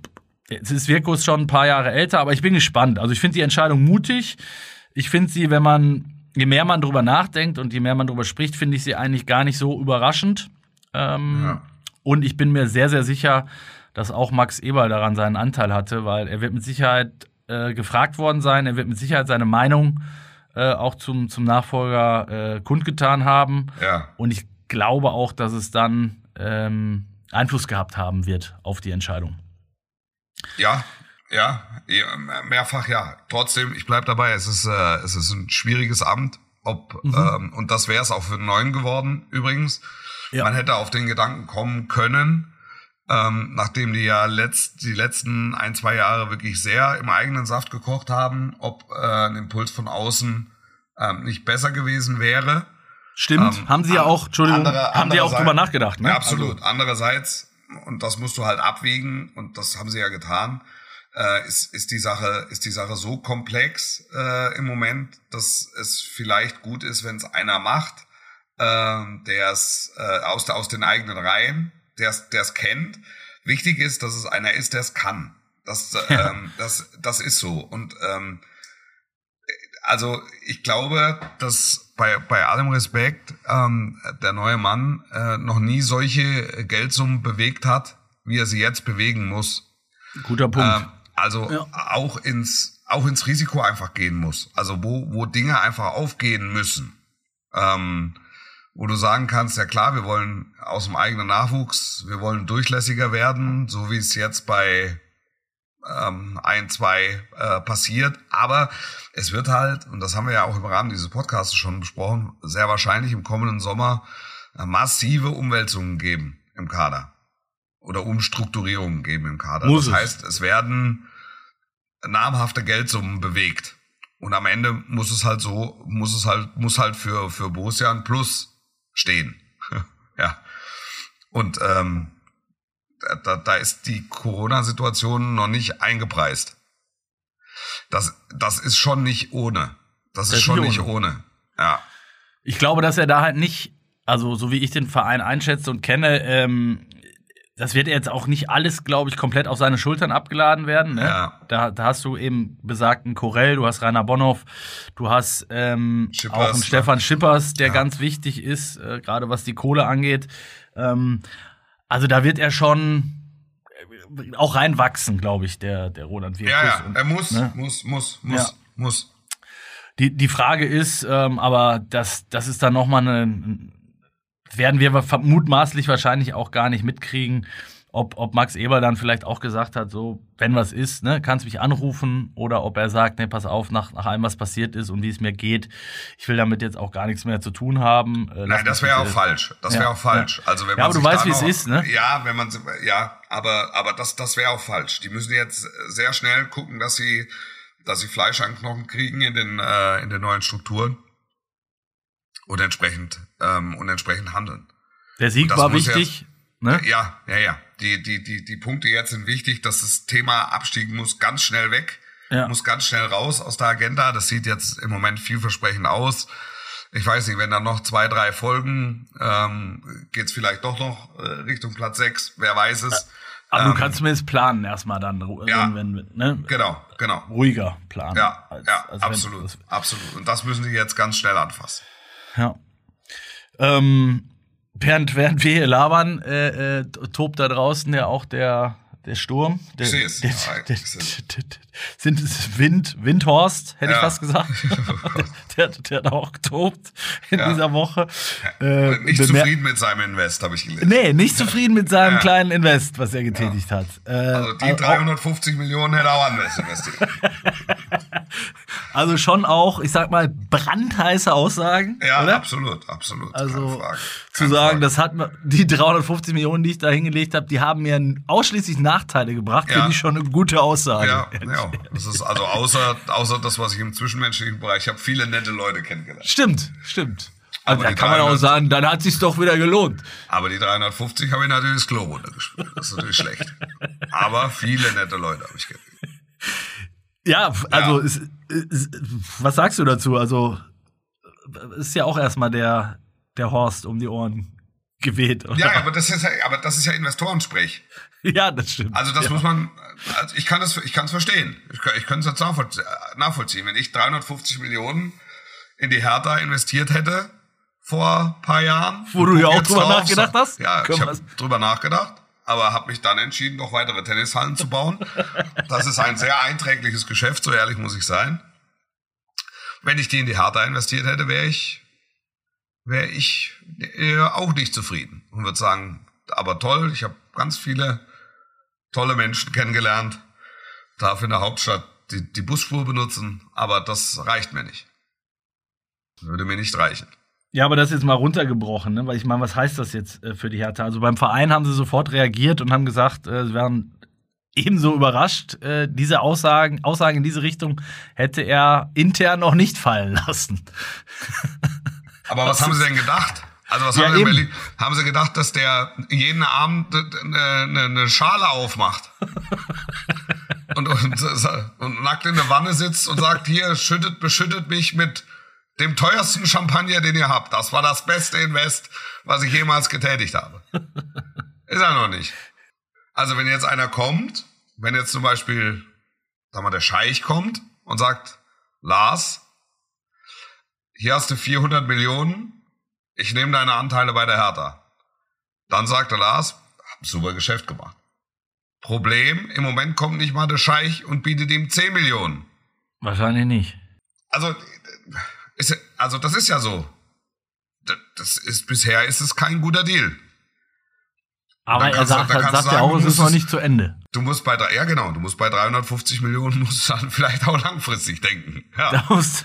Jetzt ist Virkos schon ein paar Jahre älter, aber ich bin gespannt. Also ich finde die Entscheidung mutig. Ich finde sie, wenn man, je mehr man drüber nachdenkt und je mehr man drüber spricht, finde ich sie eigentlich gar nicht so überraschend. Ähm, ja. Und ich bin mir sehr, sehr sicher, dass auch Max Eberl daran seinen Anteil hatte, weil er wird mit Sicherheit äh, gefragt worden sein. Er wird mit Sicherheit seine Meinung äh, auch zum, zum Nachfolger äh, kundgetan haben. Ja. Und ich glaube auch, dass es dann ähm, Einfluss gehabt haben wird auf die Entscheidung. Ja, ja, mehrfach ja. Trotzdem, ich bleib dabei, es ist, äh, es ist ein schwieriges Amt. Ob, mhm. ähm, und das wäre es auch für den Neuen geworden, übrigens. Ja. Man hätte auf den Gedanken kommen können, ähm, nachdem die ja letzt, die letzten ein, zwei Jahre wirklich sehr im eigenen Saft gekocht haben, ob äh, ein Impuls von außen ähm, nicht besser gewesen wäre. Stimmt, ähm, haben sie ja auch, Entschuldigung, andere, haben sie auch drüber nachgedacht, ne? Ja, absolut. Also. Andererseits, und das musst du halt abwägen, und das haben sie ja getan, äh, ist, ist die Sache, ist die Sache so komplex äh, im Moment, dass es vielleicht gut ist, wenn es einer macht, äh, der es äh, aus, der, aus den eigenen Reihen, der es kennt. Wichtig ist, dass es einer ist, der es kann. Das, ja. ähm, das, das ist so. Und ähm, also ich glaube, dass bei, bei allem Respekt ähm, der neue Mann äh, noch nie solche Geldsummen bewegt hat, wie er sie jetzt bewegen muss. Guter Punkt. Ähm, also ja. auch ins auch ins Risiko einfach gehen muss. Also wo wo Dinge einfach aufgehen müssen. Ähm, wo du sagen kannst, ja klar, wir wollen aus dem eigenen Nachwuchs, wir wollen durchlässiger werden, so wie es jetzt bei ähm, ein, zwei äh, passiert. Aber es wird halt, und das haben wir ja auch im Rahmen dieses Podcasts schon besprochen, sehr wahrscheinlich im kommenden Sommer äh, massive Umwälzungen geben im Kader. Oder Umstrukturierungen geben im Kader. Muss das heißt, es werden namhafte Geldsummen bewegt. Und am Ende muss es halt so, muss es halt, muss halt für, für Borussia ein Plus stehen. Ja. Und, ähm, da, da ist die Corona-Situation noch nicht eingepreist. Das, das ist schon nicht ohne. Das, das ist schon nicht ohne. ohne. Ja. Ich glaube, dass er da halt nicht, also so wie ich den Verein einschätze und kenne, ähm, das wird jetzt auch nicht alles, glaube ich, komplett auf seine Schultern abgeladen werden. Ne? Ja. Da, da hast du eben besagten Korell, du hast Rainer Bonhoff, du hast ähm, Schippers, auch einen Stefan Schippers, der ja. ganz wichtig ist, äh, gerade was die Kohle angeht. Ähm, also da wird er schon auch reinwachsen, glaube ich, der, der Roland Wirkus. Ja, ja, und, er muss, ne? muss, muss, muss, ja. muss. Die, die Frage ist, ähm, aber das, das ist dann nochmal eine, werden wir mutmaßlich wahrscheinlich auch gar nicht mitkriegen, ob, ob Max Eberl dann vielleicht auch gesagt hat, so, wenn was ist, ne, kannst mich anrufen, oder ob er sagt, ne, pass auf, nach, nach allem, was passiert ist und wie es mir geht, ich will damit jetzt auch gar nichts mehr zu tun haben. Äh, Nein, das wäre auch falsch. Das wäre ja, auch falsch. Ja. Also wenn ja, man aber du weißt, wie es ist, ne? Ja, wenn man, ja, aber, aber das, das wäre auch falsch. Die müssen jetzt sehr schnell gucken, dass sie, dass sie Fleisch an Knochen kriegen in den, äh, in den neuen Strukturen. Und entsprechend, ähm, und entsprechend handeln. Der Sieg war wichtig, jetzt, ne? Ja, ja, ja. Die, die, die, die Punkte jetzt sind wichtig, dass das Thema Abstieg muss ganz schnell weg, ja. muss ganz schnell raus aus der Agenda. Das sieht jetzt im Moment vielversprechend aus. Ich weiß nicht, wenn dann noch zwei, drei Folgen, ähm, geht's vielleicht doch noch äh, Richtung Platz sechs, wer weiß es. Aber ähm, du kannst zumindest planen erstmal dann, ja, wenn, wenn, ne? Genau, genau. Ruhiger planen. Ja, als, ja, als absolut, das, absolut. Und das müssen die jetzt ganz schnell anfassen. Ja. Ähm, während, während wir hier labern, äh, äh, tobt da draußen ja auch der, der Sturm. Der, ich sehe es. Der, ja, der, der, der, sind es Wind, Windhorst, hätte ja. ich fast gesagt. der, der hat auch getobt in ja. dieser Woche. Äh, nicht zufrieden mit seinem Invest, habe ich gelesen. Nee, nicht zufrieden mit seinem ja. kleinen Invest, was er getätigt ja. hat. Äh, also die dreihundertfünfzig auch, Millionen hätte er auch anders investiert. Also schon auch, ich sag mal, brandheiße Aussagen. Ja, oder? absolut, absolut. Also zu sagen, das hat die dreihundertfünfzig Millionen, die ich da hingelegt habe, die haben mir ausschließlich Nachteile gebracht, ja. finde ich schon eine gute Aussage. Ja, ja. Das ist also außer, außer das, was ich im zwischenmenschlichen Bereich, ich habe viele nette Leute kennengelernt. Stimmt, stimmt. Also da kann man auch sagen, dann hat es sich doch wieder gelohnt. Aber die dreihundertfünfzig habe ich natürlich das Klo runtergespült. Das ist natürlich schlecht. Aber viele nette Leute habe ich kennengelernt. Ja, also ja. Ist, ist, was sagst du dazu? Also ist ja auch erstmal der, der Horst um die Ohren geweht, oder? Ja, aber das ist ja, aber das ist ja Investorensprech. Ja, das stimmt. Also das ja. muss man, also ich kann das, ich kann es verstehen. Ich, ich kann es jetzt nachvollziehen. Wenn ich dreihundertfünfzig Millionen in die Hertha investiert hätte vor ein paar Jahren. Wo du ja auch drüber raus, nachgedacht hast? Ja, ich habe drüber nachgedacht, aber habe mich dann entschieden, noch weitere Tennishallen zu bauen. Das ist ein sehr einträgliches Geschäft, so ehrlich muss ich sein. Wenn ich die in die Hertha investiert hätte, wäre ich, wäre ich äh, auch nicht zufrieden und würde sagen, aber toll, ich habe ganz viele tolle Menschen kennengelernt, darf in der Hauptstadt die, die Busspur benutzen, aber das reicht mir nicht. Würde mir nicht reichen. Ja, aber das ist jetzt mal runtergebrochen, ne? Weil ich meine, was heißt das jetzt äh, für die Hertha? Also beim Verein haben sie sofort reagiert und haben gesagt, äh, sie wären ebenso überrascht. Äh, diese Aussagen, Aussagen in diese Richtung hätte er intern noch nicht fallen lassen. Aber was, was haben sie denn gedacht? Also was ja, haben, sie in Berlin, haben sie gedacht, dass der jeden Abend eine, eine, eine Schale aufmacht und, und, und nackt in der Wanne sitzt und sagt, hier, schüttet, beschüttet mich mit dem teuersten Champagner, den ihr habt. Das war das beste Invest, was ich jemals getätigt habe. Ist er noch nicht. Also wenn jetzt einer kommt, wenn jetzt zum Beispiel, sag mal, der Scheich kommt und sagt, Lars, hier hast du vierhundert Millionen, ich nehme deine Anteile bei der Hertha. Dann sagte Lars, hab ein super Geschäft gemacht. Problem, im Moment kommt nicht mal der Scheich und bietet ihm zehn Millionen. Wahrscheinlich nicht. Also, ist, also das ist ja so. Das ist, bisher ist es kein guter Deal. Aber er sagt, du, sagt ja auch, es ist noch nicht zu Ende. Du musst bei, ja genau, du musst bei dreihundertfünfzig Millionen musst du dann vielleicht auch langfristig denken. Ja, musst,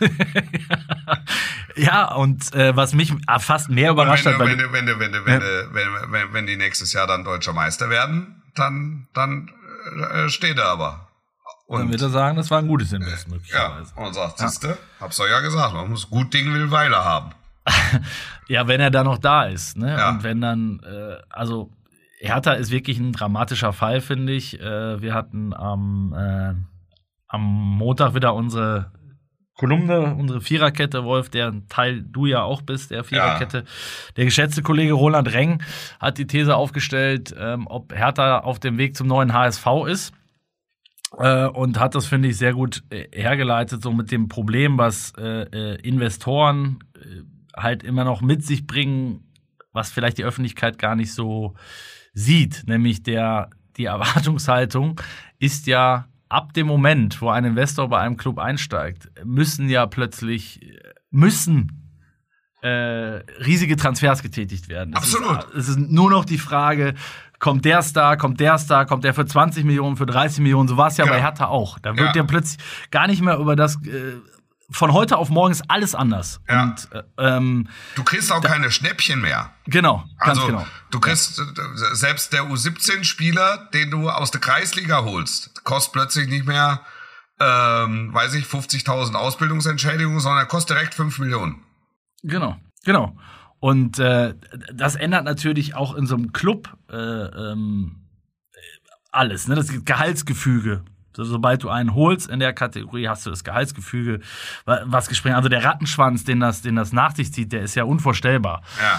ja und äh, was mich fast mehr überrascht wenn, hat. Wenn, wenn, wenn, wenn, wenn, wenn, wenn, wenn, wenn die nächstes Jahr dann Deutscher Meister werden, dann, dann äh, steht er aber. Und dann wird er sagen, das war ein gutes Invest möglicherweise. Ja, und sagt, siehste, ja. hab's doch ja gesagt, man muss gut Ding will Weile haben. Ja, wenn er da noch da ist, ne? Ja. Und wenn dann, äh, also Hertha ist wirklich ein dramatischer Fall, finde ich. Äh, wir hatten am, äh, am Montag wieder unsere Kolumne, unsere Viererkette, Wolf, deren Teil du ja auch bist, der Viererkette. Ja. Der geschätzte Kollege Roland Reng hat die These aufgestellt, ähm, ob Hertha auf dem Weg zum neuen H S V ist. Äh, und hat das, finde ich, sehr gut äh, hergeleitet, so mit dem Problem, was äh, äh, Investoren äh, halt immer noch mit sich bringen, was vielleicht die Öffentlichkeit gar nicht so sieht, nämlich der die Erwartungshaltung ist ja ab dem Moment, wo ein Investor bei einem Club einsteigt, müssen ja plötzlich müssen äh, riesige Transfers getätigt werden. Absolut. Es ist, es ist nur noch die Frage, kommt der Star, kommt der Star, kommt der für zwanzig Millionen, für dreißig Millionen, so war es ja, ja bei Hertha auch. Da wird ja. ja plötzlich gar nicht mehr über das äh, von heute auf morgen ist alles anders. Ja. Und, äh, ähm, du kriegst auch da, keine Schnäppchen mehr. Genau, ganz also, genau. Du kriegst ja. selbst der U siebzehn Spieler, den du aus der Kreisliga holst, kostet plötzlich nicht mehr, ähm, weiß ich, fünfzigtausend Ausbildungsentschädigungen, sondern kostet direkt fünf Millionen. Genau, genau. Und äh, das ändert natürlich auch in so einem Club äh, ähm, alles, ne? Das Gehaltsgefüge. So, sobald du einen holst in der Kategorie, hast du das Gehaltsgefüge, was gesprengt. Also der Rattenschwanz, den das, den das nach sich zieht, der ist ja unvorstellbar. Ja.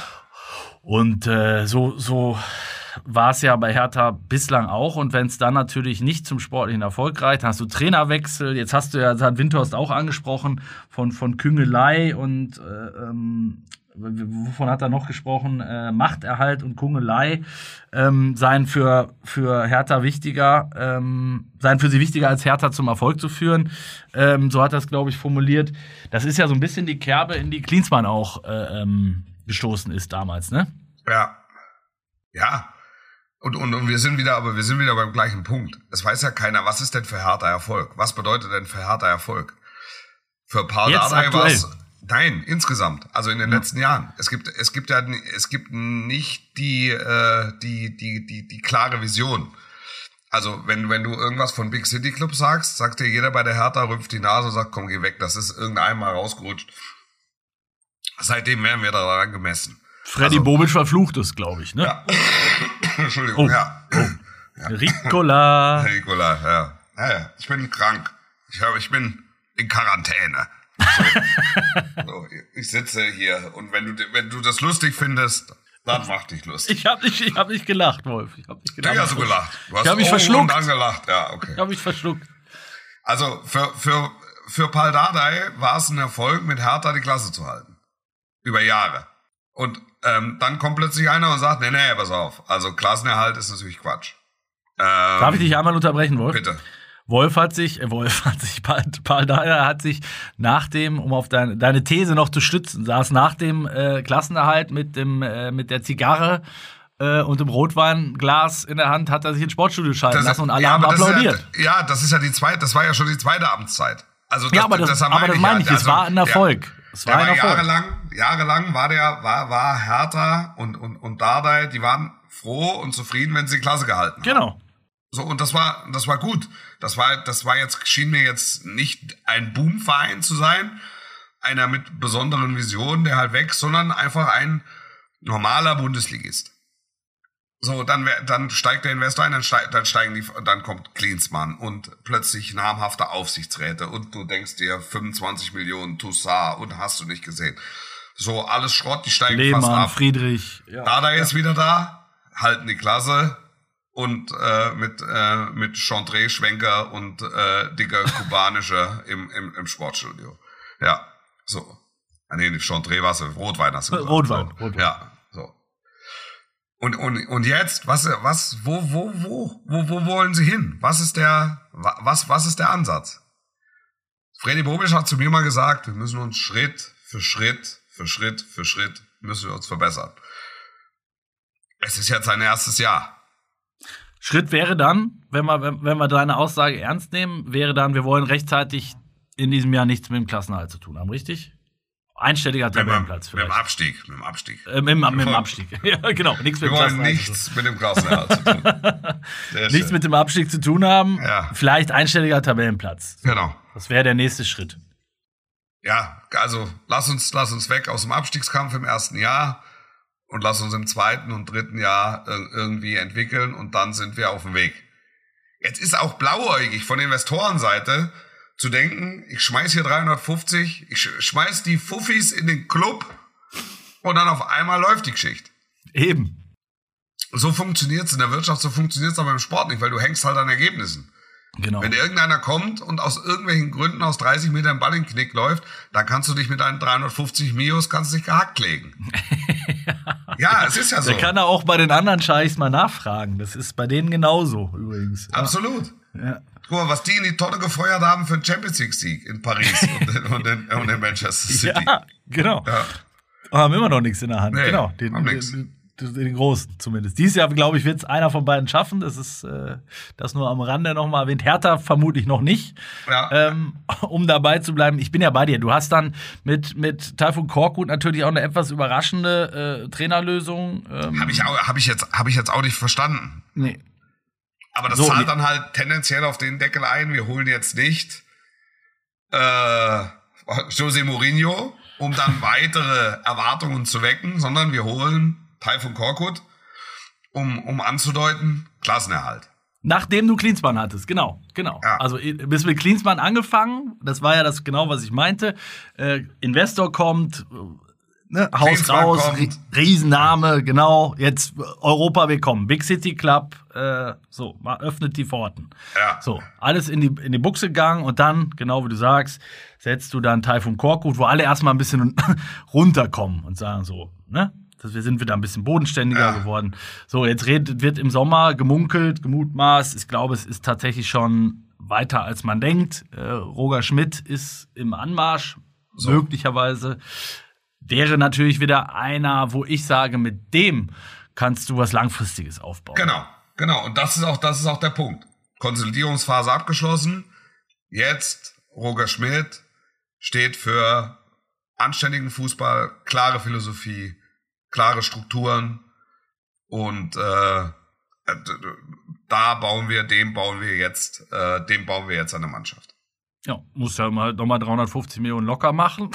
Und äh, so, so war es ja bei Hertha bislang auch. Und wenn es dann natürlich nicht zum sportlichen Erfolg reicht, dann hast du Trainerwechsel. Jetzt hast du ja, das hat Windhorst auch angesprochen, von, von Küngelei und äh, ähm, wovon hat er noch gesprochen? Äh, Machterhalt und Kungelei ähm, seien für, für Hertha wichtiger, ähm, seien für sie wichtiger, als Hertha zum Erfolg zu führen. Ähm, so hat er es, glaube ich, formuliert. Das ist ja so ein bisschen die Kerbe, in die Klinsmann auch äh, ähm, gestoßen ist damals, ne? Ja. Ja. Und, und, und wir sind wieder, aber wir sind wieder beim gleichen Punkt. Es weiß ja keiner, was ist denn für Hertha Erfolg? Was bedeutet denn für Hertha Erfolg? Für Paul Dardai war es. Nein, insgesamt, also in den ja. letzten Jahren. Es gibt, es gibt ja, es gibt nicht die, äh, die, die, die, die klare Vision. Also wenn, wenn du irgendwas von Big City Club sagst, sagt dir jeder bei der Hertha, rümpft die Nase und sagt, komm, geh weg, das ist irgendein Mal rausgerutscht. Seitdem werden wir daran gemessen. Freddy also, Bobic verflucht es, glaube ich, ne? Ja. Entschuldigung, oh. ja. Oh. ja. Ricola. Ricola, ja. ja. Ja, ich bin krank. Ich habe, ich bin in Quarantäne. So. So, ich sitze hier und wenn du, wenn du das lustig findest, Das macht dich lustig. Ich habe nicht, ich hab nicht gelacht, Wolf. Ich habe nicht gelacht. Du hast so gelacht. Du hast ich habe mich oh verschluckt. Und angelacht. Ja, okay. Ich habe mich verschluckt. Also für, für, für Pal Dardai war es ein Erfolg, mit Hertha die Klasse zu halten. Über Jahre. Und ähm, dann kommt plötzlich einer und sagt, nee, nee, pass auf. Also Klassenerhalt ist natürlich Quatsch. Ähm, Darf ich dich einmal unterbrechen, Wolf? Bitte. Wolf hat sich, äh, Wolf hat sich, Pal, Pal Dardai hat sich nach dem, um auf deine, deine These noch zu stützen, saß nach dem äh, Klassenerhalt mit dem, äh, mit der Zigarre äh, und dem Rotweinglas in der Hand, hat er sich ins Sportstudio schalten Das, lassen und alle ja, haben aber das ist applaudiert. Ja, ja, das ist ja die zweite, das war ja schon die zweite Amtszeit. Also das, ja, aber das, das, aber das meine ich, es war ein Erfolg. Es war, war ein Erfolg. Jahrelang, jahrelang war der, war, war Hertha und, und, und Dardai, die waren froh und zufrieden, wenn sie die Klasse gehalten haben. Genau. So, und das war, das war gut. Das war, das war jetzt, schien mir jetzt nicht ein Boomverein zu sein, einer mit besonderen Visionen, der halt wächst, sondern einfach ein normaler Bundesligist. So, dann, dann steigt der Investor ein, dann, steig, dann steigen die, dann kommt Klinsmann und plötzlich namhafte Aufsichtsräte und du denkst dir fünfundzwanzig Millionen Toussaint und hast du nicht gesehen. So, alles Schrott, die steigen Lehmann, fast ab. Friedrich. Ja. Dardai ist wieder da, halten die Klasse. Und äh, mit äh, mit Chantre-Schwenker und äh, dicker kubanische im, im im Sportstudio. Ja, so. Ah, nee, Chantre war es, Rotwein hast du gesagt. Rotwein, so. Rotwein. Ja, so. Und und und jetzt, was was wo wo wo wo wo wollen sie hin? Was ist der was was ist der Ansatz? Freddy Bobic hat zu mir mal gesagt, wir müssen uns Schritt für Schritt für Schritt für Schritt müssen wir uns verbessern. Es ist jetzt sein erstes Jahr. Schritt wäre dann, wenn wir, wenn wir deine Aussage ernst nehmen, wäre dann, wir wollen rechtzeitig in diesem Jahr nichts mit dem Klassenerhalt zu tun haben, richtig? Einstelliger Tabellenplatz vielleicht. Mit dem Abstieg, mit dem Abstieg. Äh, mit, mit dem Abstieg, ja genau. Nichts mit wir dem wollen Klassenerhalt nichts mit dem Klassenerhalt zu tun. Nichts mit dem Abstieg zu tun haben, ja. Vielleicht einstelliger Tabellenplatz. Genau. Das wäre der nächste Schritt. Ja, also lass uns, lass uns weg aus dem Abstiegskampf im ersten Jahr. Und lass uns im zweiten und dritten Jahr irgendwie entwickeln und dann sind wir auf dem Weg. Jetzt ist auch blauäugig von Investorenseite zu denken, ich schmeiß hier dreihundertfünfzig, ich schmeiß die Fuffis in den Club und dann auf einmal läuft die Geschichte. Eben. So funktioniert's in der Wirtschaft, so funktioniert's aber im Sport nicht, weil du hängst halt an Ergebnissen. Genau. Wenn irgendeiner kommt und aus irgendwelchen Gründen aus dreißig Metern Ball in den Knick läuft, dann kannst du dich mit deinen dreihundertfünfzig Mios kannst dich gehackt legen. Ja, es ist ja so. Der kann er auch bei den anderen Scheichs mal nachfragen. Das ist bei denen genauso übrigens. Absolut. Ja. Guck mal, was die in die Tonne gefeuert haben für einen Champions League-Sieg in Paris und, in, und, in, und in Manchester City. Ja, genau. Ja. Haben immer noch nichts in der Hand. Nee, genau. Den, haben nix. den, den, den Großen zumindest. Dieses Jahr, glaube ich, wird es einer von beiden schaffen. Das ist äh, das nur am Rande nochmal erwähnt. Hertha vermutlich noch nicht. Ja. Ähm, um dabei zu bleiben. Ich bin ja bei dir. Du hast dann mit, mit Taifun Korkut natürlich auch eine etwas überraschende äh, Trainerlösung. Ähm, Habe ich, auch- hab ich, jetzt- hab ich jetzt auch nicht verstanden. Nee. Aber das So, zahlt die- dann halt tendenziell auf den Deckel ein. Wir holen jetzt nicht äh, José Mourinho, um dann weitere Erwartungen zu wecken, sondern wir holen Taifun Korkut, um, um anzudeuten, Klassenerhalt. Nachdem du Klinsmann hattest, genau, genau. Ja. Also bis mit Klinsmann angefangen, das war ja das genau, was ich meinte. Äh, Investor kommt, äh, ne, Haus Klinsmann raus, kommt. Rie- Riesenname, genau. Jetzt Europa willkommen, Big City Club, äh, so, mal öffnet die Pforten. Ja. So, alles in die, in die Buchse gegangen und dann, genau wie du sagst, setzt du dann Taifun Korkut, wo alle erstmal ein bisschen runterkommen und sagen so, ne? Wir sind wieder ein bisschen bodenständiger Ja. geworden. So, jetzt redet, wird im Sommer gemunkelt, gemutmaßt. Ich glaube, es ist tatsächlich schon weiter, als man denkt. Äh, Roger Schmidt ist im Anmarsch, So. möglicherweise. Wäre natürlich wieder einer, wo ich sage, mit dem kannst du was Langfristiges aufbauen. Genau, genau. Und das ist auch, das ist auch der Punkt. Konsolidierungsphase abgeschlossen. Jetzt Roger Schmidt steht für anständigen Fußball, klare Philosophie, klare Strukturen und äh, da bauen wir, dem bauen wir jetzt, äh, dem bauen wir jetzt eine Mannschaft. Ja, musst ja mal, nochmal dreihundertfünfzig Millionen locker machen.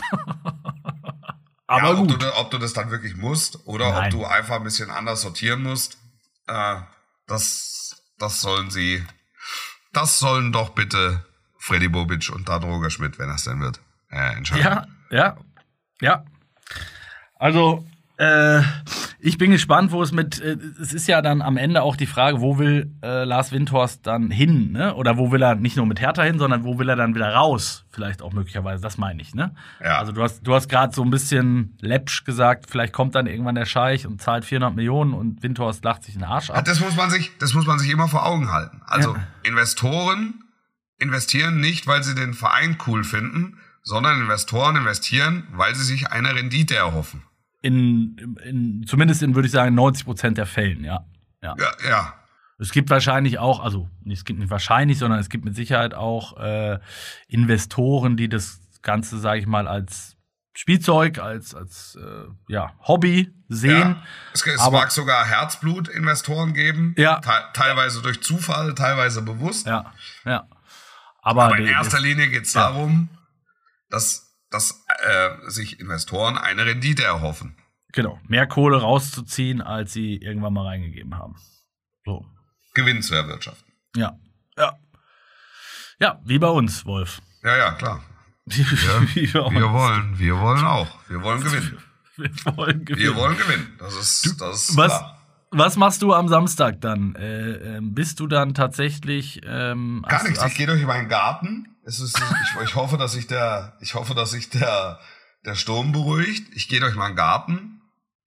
Aber ja, ob gut. du, ob du das dann wirklich musst oder Nein. ob du einfach ein bisschen anders sortieren musst, äh, das, das sollen sie, das sollen doch bitte Freddy Bobic und dann Roger Schmidt, wenn das denn wird, äh, entscheiden. Ja, ja, ja. Also, Äh, ich bin gespannt, wo es mit, äh, es ist ja dann am Ende auch die Frage, wo will äh, Lars Windhorst dann hin, ne? Oder wo will er nicht nur mit Hertha hin, sondern wo will er dann wieder raus? Vielleicht auch möglicherweise, das meine ich, ne? Ja. Also du hast, du hast gerade so ein bisschen läppsch gesagt, vielleicht kommt dann irgendwann der Scheich und zahlt vierhundert Millionen und Windhorst lacht sich den Arsch ab. Ja, das muss man sich, das muss man sich immer vor Augen halten. Also Ja. Investoren investieren nicht, weil sie den Verein cool finden, sondern Investoren investieren, weil sie sich eine Rendite erhoffen. In, in, zumindest in, würde ich sagen, neunzig Prozent der Fällen, ja. ja. Ja, ja. Es gibt wahrscheinlich auch, also es gibt nicht wahrscheinlich, sondern es gibt mit Sicherheit auch äh, Investoren, die das Ganze, sage ich mal, als Spielzeug, als, als äh, ja, Hobby sehen. Ja. Es, es Aber- mag sogar Herzblut-Investoren geben, Ja. te teilweise durch Zufall, teilweise bewusst. Ja, ja. Aber, Aber in der- erster der- Linie geht es ja. darum, dass, dass äh, sich Investoren eine Rendite erhoffen. Genau, mehr Kohle rauszuziehen, als sie irgendwann mal reingegeben haben. So. Gewinn zu erwirtschaften. Ja, ja. Ja, wie bei uns, Wolf. Ja, ja, klar. Wie, wie bei uns. Wir wollen, wir wollen auch. Wir wollen gewinnen. Wir wollen gewinnen. Wir wollen gewinnen. Das ist, das ist Was, klar. was machst du am Samstag dann? Äh, ähm, bist du dann tatsächlich ähm, Gar hast- nichts. hast- Ich gehe durch meinen Garten. Es ist, ich, ich hoffe, dass sich der, ich hoffe, dass sich der, der Sturm beruhigt. Ich gehe durch meinen Garten.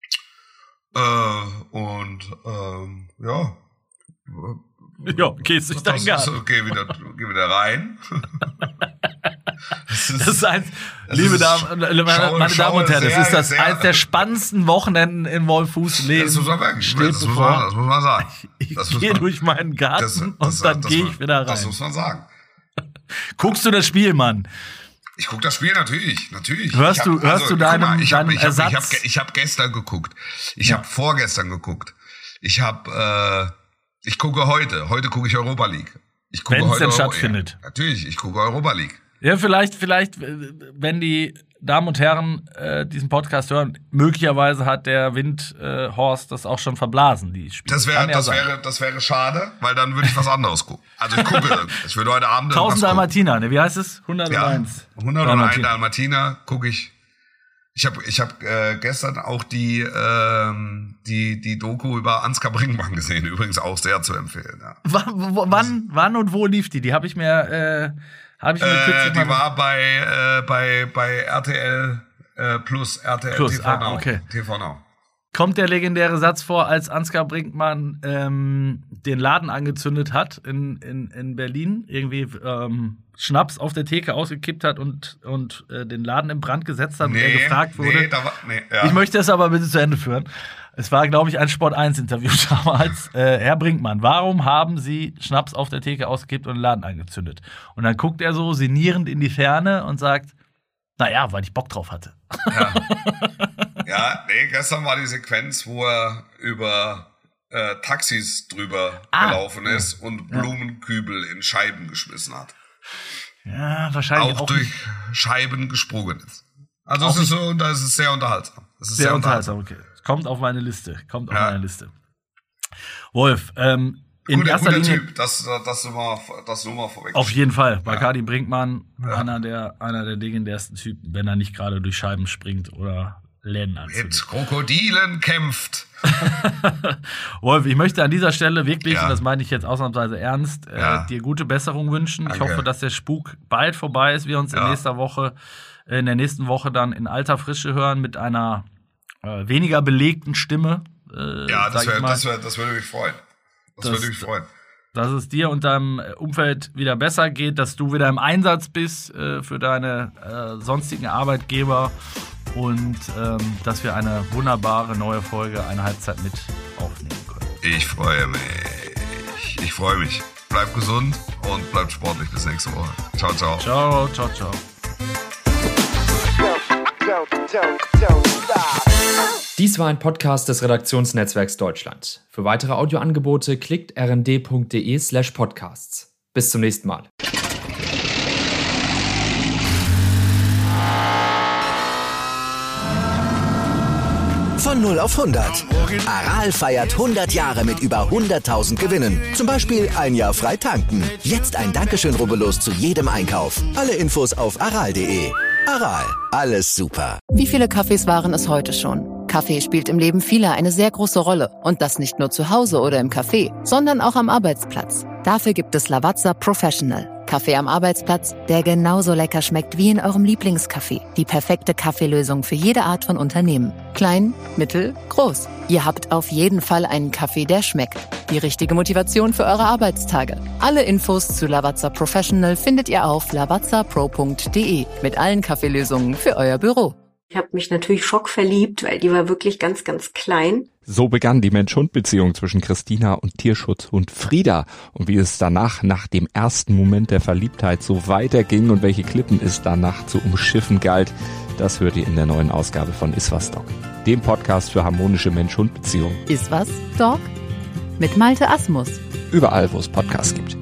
Äh, und ähm, ja. Ja, gehst durch deinen Das ist- Garten. Geh wieder, geh wieder rein. Das Das ist eins, Das liebe ist- Damen, meine, schaue- meine Damen und Herren, das schaue ist das sehr- eins der spannendsten Wochenenden in Wolfuß Leben. das muss man wirklich, Steht das muss bevor. man, das muss man sagen. Ich Das muss gehe man- durch meinen Garten das- das- und dann das- gehe das- ich wieder Das rein. muss man sagen. Guckst du das Spiel, Mann? Ich gucke das Spiel natürlich, natürlich. Hörst Ich hab- du- hörst du guck deinem- mal, ich hab- deinem ich hab- Ich habe Ersatz- ich hab gestern geguckt. Ich Ja. habe vorgestern geguckt. Ich habe, äh, ich gucke heute. Heute gucke ich Europa League. Ich gucke Wenn's heute denn Euro- stattfindet. Ja, natürlich, ich gucke Europa League. Ja, vielleicht, vielleicht, äh, wenn die Damen und Herren äh, diesen Podcast hören, möglicherweise hat der Windhorst äh, das auch schon verblasen, die Spiele. Das wäre, Kann ja das sein. wäre, das wäre schade, weil dann würde ich was anderes gucken. Also ich gucke, ich würde heute Abend Tausend irgendwas gucken. Dalmatiner, ne? Wie heißt es? hunderteins. Ja, hunderteins Dalmatiner gucke ich. Ich habe ich hab, äh, gestern auch die, ähm, die, die Doku über Ansgar Brinkmann gesehen, übrigens auch sehr zu empfehlen. Ja. W w wann, wann und wo lief die? Die habe ich mir, äh, habe ich mir Äh, kürzlich die mal. war bei, äh, bei, bei R T L äh, Plus, R T L Plus, T V ah, Now. okay. T V Now. Kommt der legendäre Satz vor, als Ansgar Brinkmann ähm, den Laden angezündet hat in, in, in Berlin, irgendwie ähm, Schnaps auf der Theke ausgekippt hat und, und äh, den Laden in Brand gesetzt hat und er gefragt wurde. Nee, da war, nee, ja. Ich möchte es aber bitte zu Ende führen. Es war, glaube ich, ein Sport eins Interview damals. Äh, Herr Brinkmann, warum haben Sie Schnaps auf der Theke ausgekippt und den Laden angezündet? Und dann guckt er so sinnierend in die Ferne und sagt, naja, weil ich Bock drauf hatte. Ja. Ja, nee, gestern war die Sequenz, wo er über äh, Taxis drüber Ah. gelaufen ist und Blumenkübel in Scheiben geschmissen hat. Ja, wahrscheinlich Auch, auch, durch nicht Scheiben gesprungen ist. Also Auch es ist so, und das ist sehr unterhaltsam. Es ist sehr unterhaltsam. Okay. Kommt auf meine Liste. Kommt auf Ja. meine Liste. Wolf, ähm, in Guter, erster guter Linie Typ, das, das nur mal, das nur mal vorweg. auf jeden Fall. Bei Ja. Kadi Brinkmann, Ja. einer der, einer der legendärsten Typen, wenn er nicht gerade durch Scheiben springt oder Läden anzündet. Mit Krokodilen kämpft. Wolf, ich möchte an dieser Stelle wirklich, Ja. und das meine ich jetzt ausnahmsweise ernst, Ja. äh, dir gute Besserung wünschen. Ich Danke. hoffe, dass der Spuk bald vorbei ist, wir uns in Ja. nächster Woche, äh, in der nächsten Woche dann in alter Frische hören mit einer äh, weniger belegten Stimme. Äh, Ja, sag das, ich wär, mal. das, wär, das würde mich freuen. Das, Das- würde mich freuen. Dass es dir und deinem Umfeld wieder besser geht, dass du wieder im Einsatz bist äh, für deine äh, sonstigen Arbeitgeber und ähm, dass wir eine wunderbare neue Folge, eine Halbzeit mit aufnehmen können. Ich freue mich. Ich freue mich. Bleib gesund und bleib sportlich bis nächste Woche. Ciao, ciao. Ciao, ciao, ciao. Dies war ein Podcast des Redaktionsnetzwerks Deutschland. Für weitere Audioangebote klickt rnd.de slash podcasts. Bis zum nächsten Mal. Von null auf hundert. Aral feiert hundert Jahre mit über hunderttausend Gewinnen. Zum Beispiel ein Jahr frei tanken. Jetzt ein Dankeschön, rubbellos zu jedem Einkauf. Alle Infos auf aral punkt de. Aral, alles super. Wie viele Kaffees waren es heute schon? Kaffee spielt im Leben vieler eine sehr große Rolle. Und das nicht nur zu Hause oder im Café, sondern auch am Arbeitsplatz. Dafür gibt es Lavazza Professional. Kaffee am Arbeitsplatz, der genauso lecker schmeckt wie in eurem Lieblingscafé. Die perfekte Kaffeelösung für jede Art von Unternehmen. Klein, mittel, groß. Ihr habt auf jeden Fall einen Kaffee, der schmeckt. Die richtige Motivation für eure Arbeitstage. Alle Infos zu Lavazza Professional findet ihr auf lavazza pro punkt de mit allen Kaffeelösungen für euer Büro. Ich habe mich natürlich schockverliebt, weil die war wirklich ganz, ganz klein. So begann die Mensch-Hund-Beziehung zwischen Christina und Tierschutzhund Frieda. Und wie es danach, nach dem ersten Moment der Verliebtheit, so weiterging und welche Klippen es danach zu umschiffen galt, das hört ihr in der neuen Ausgabe von Iswas Dog, dem Podcast für harmonische Mensch-Hund-Beziehungen. Iswas Dog? Mit Malte Asmus. Überall, wo es Podcasts gibt.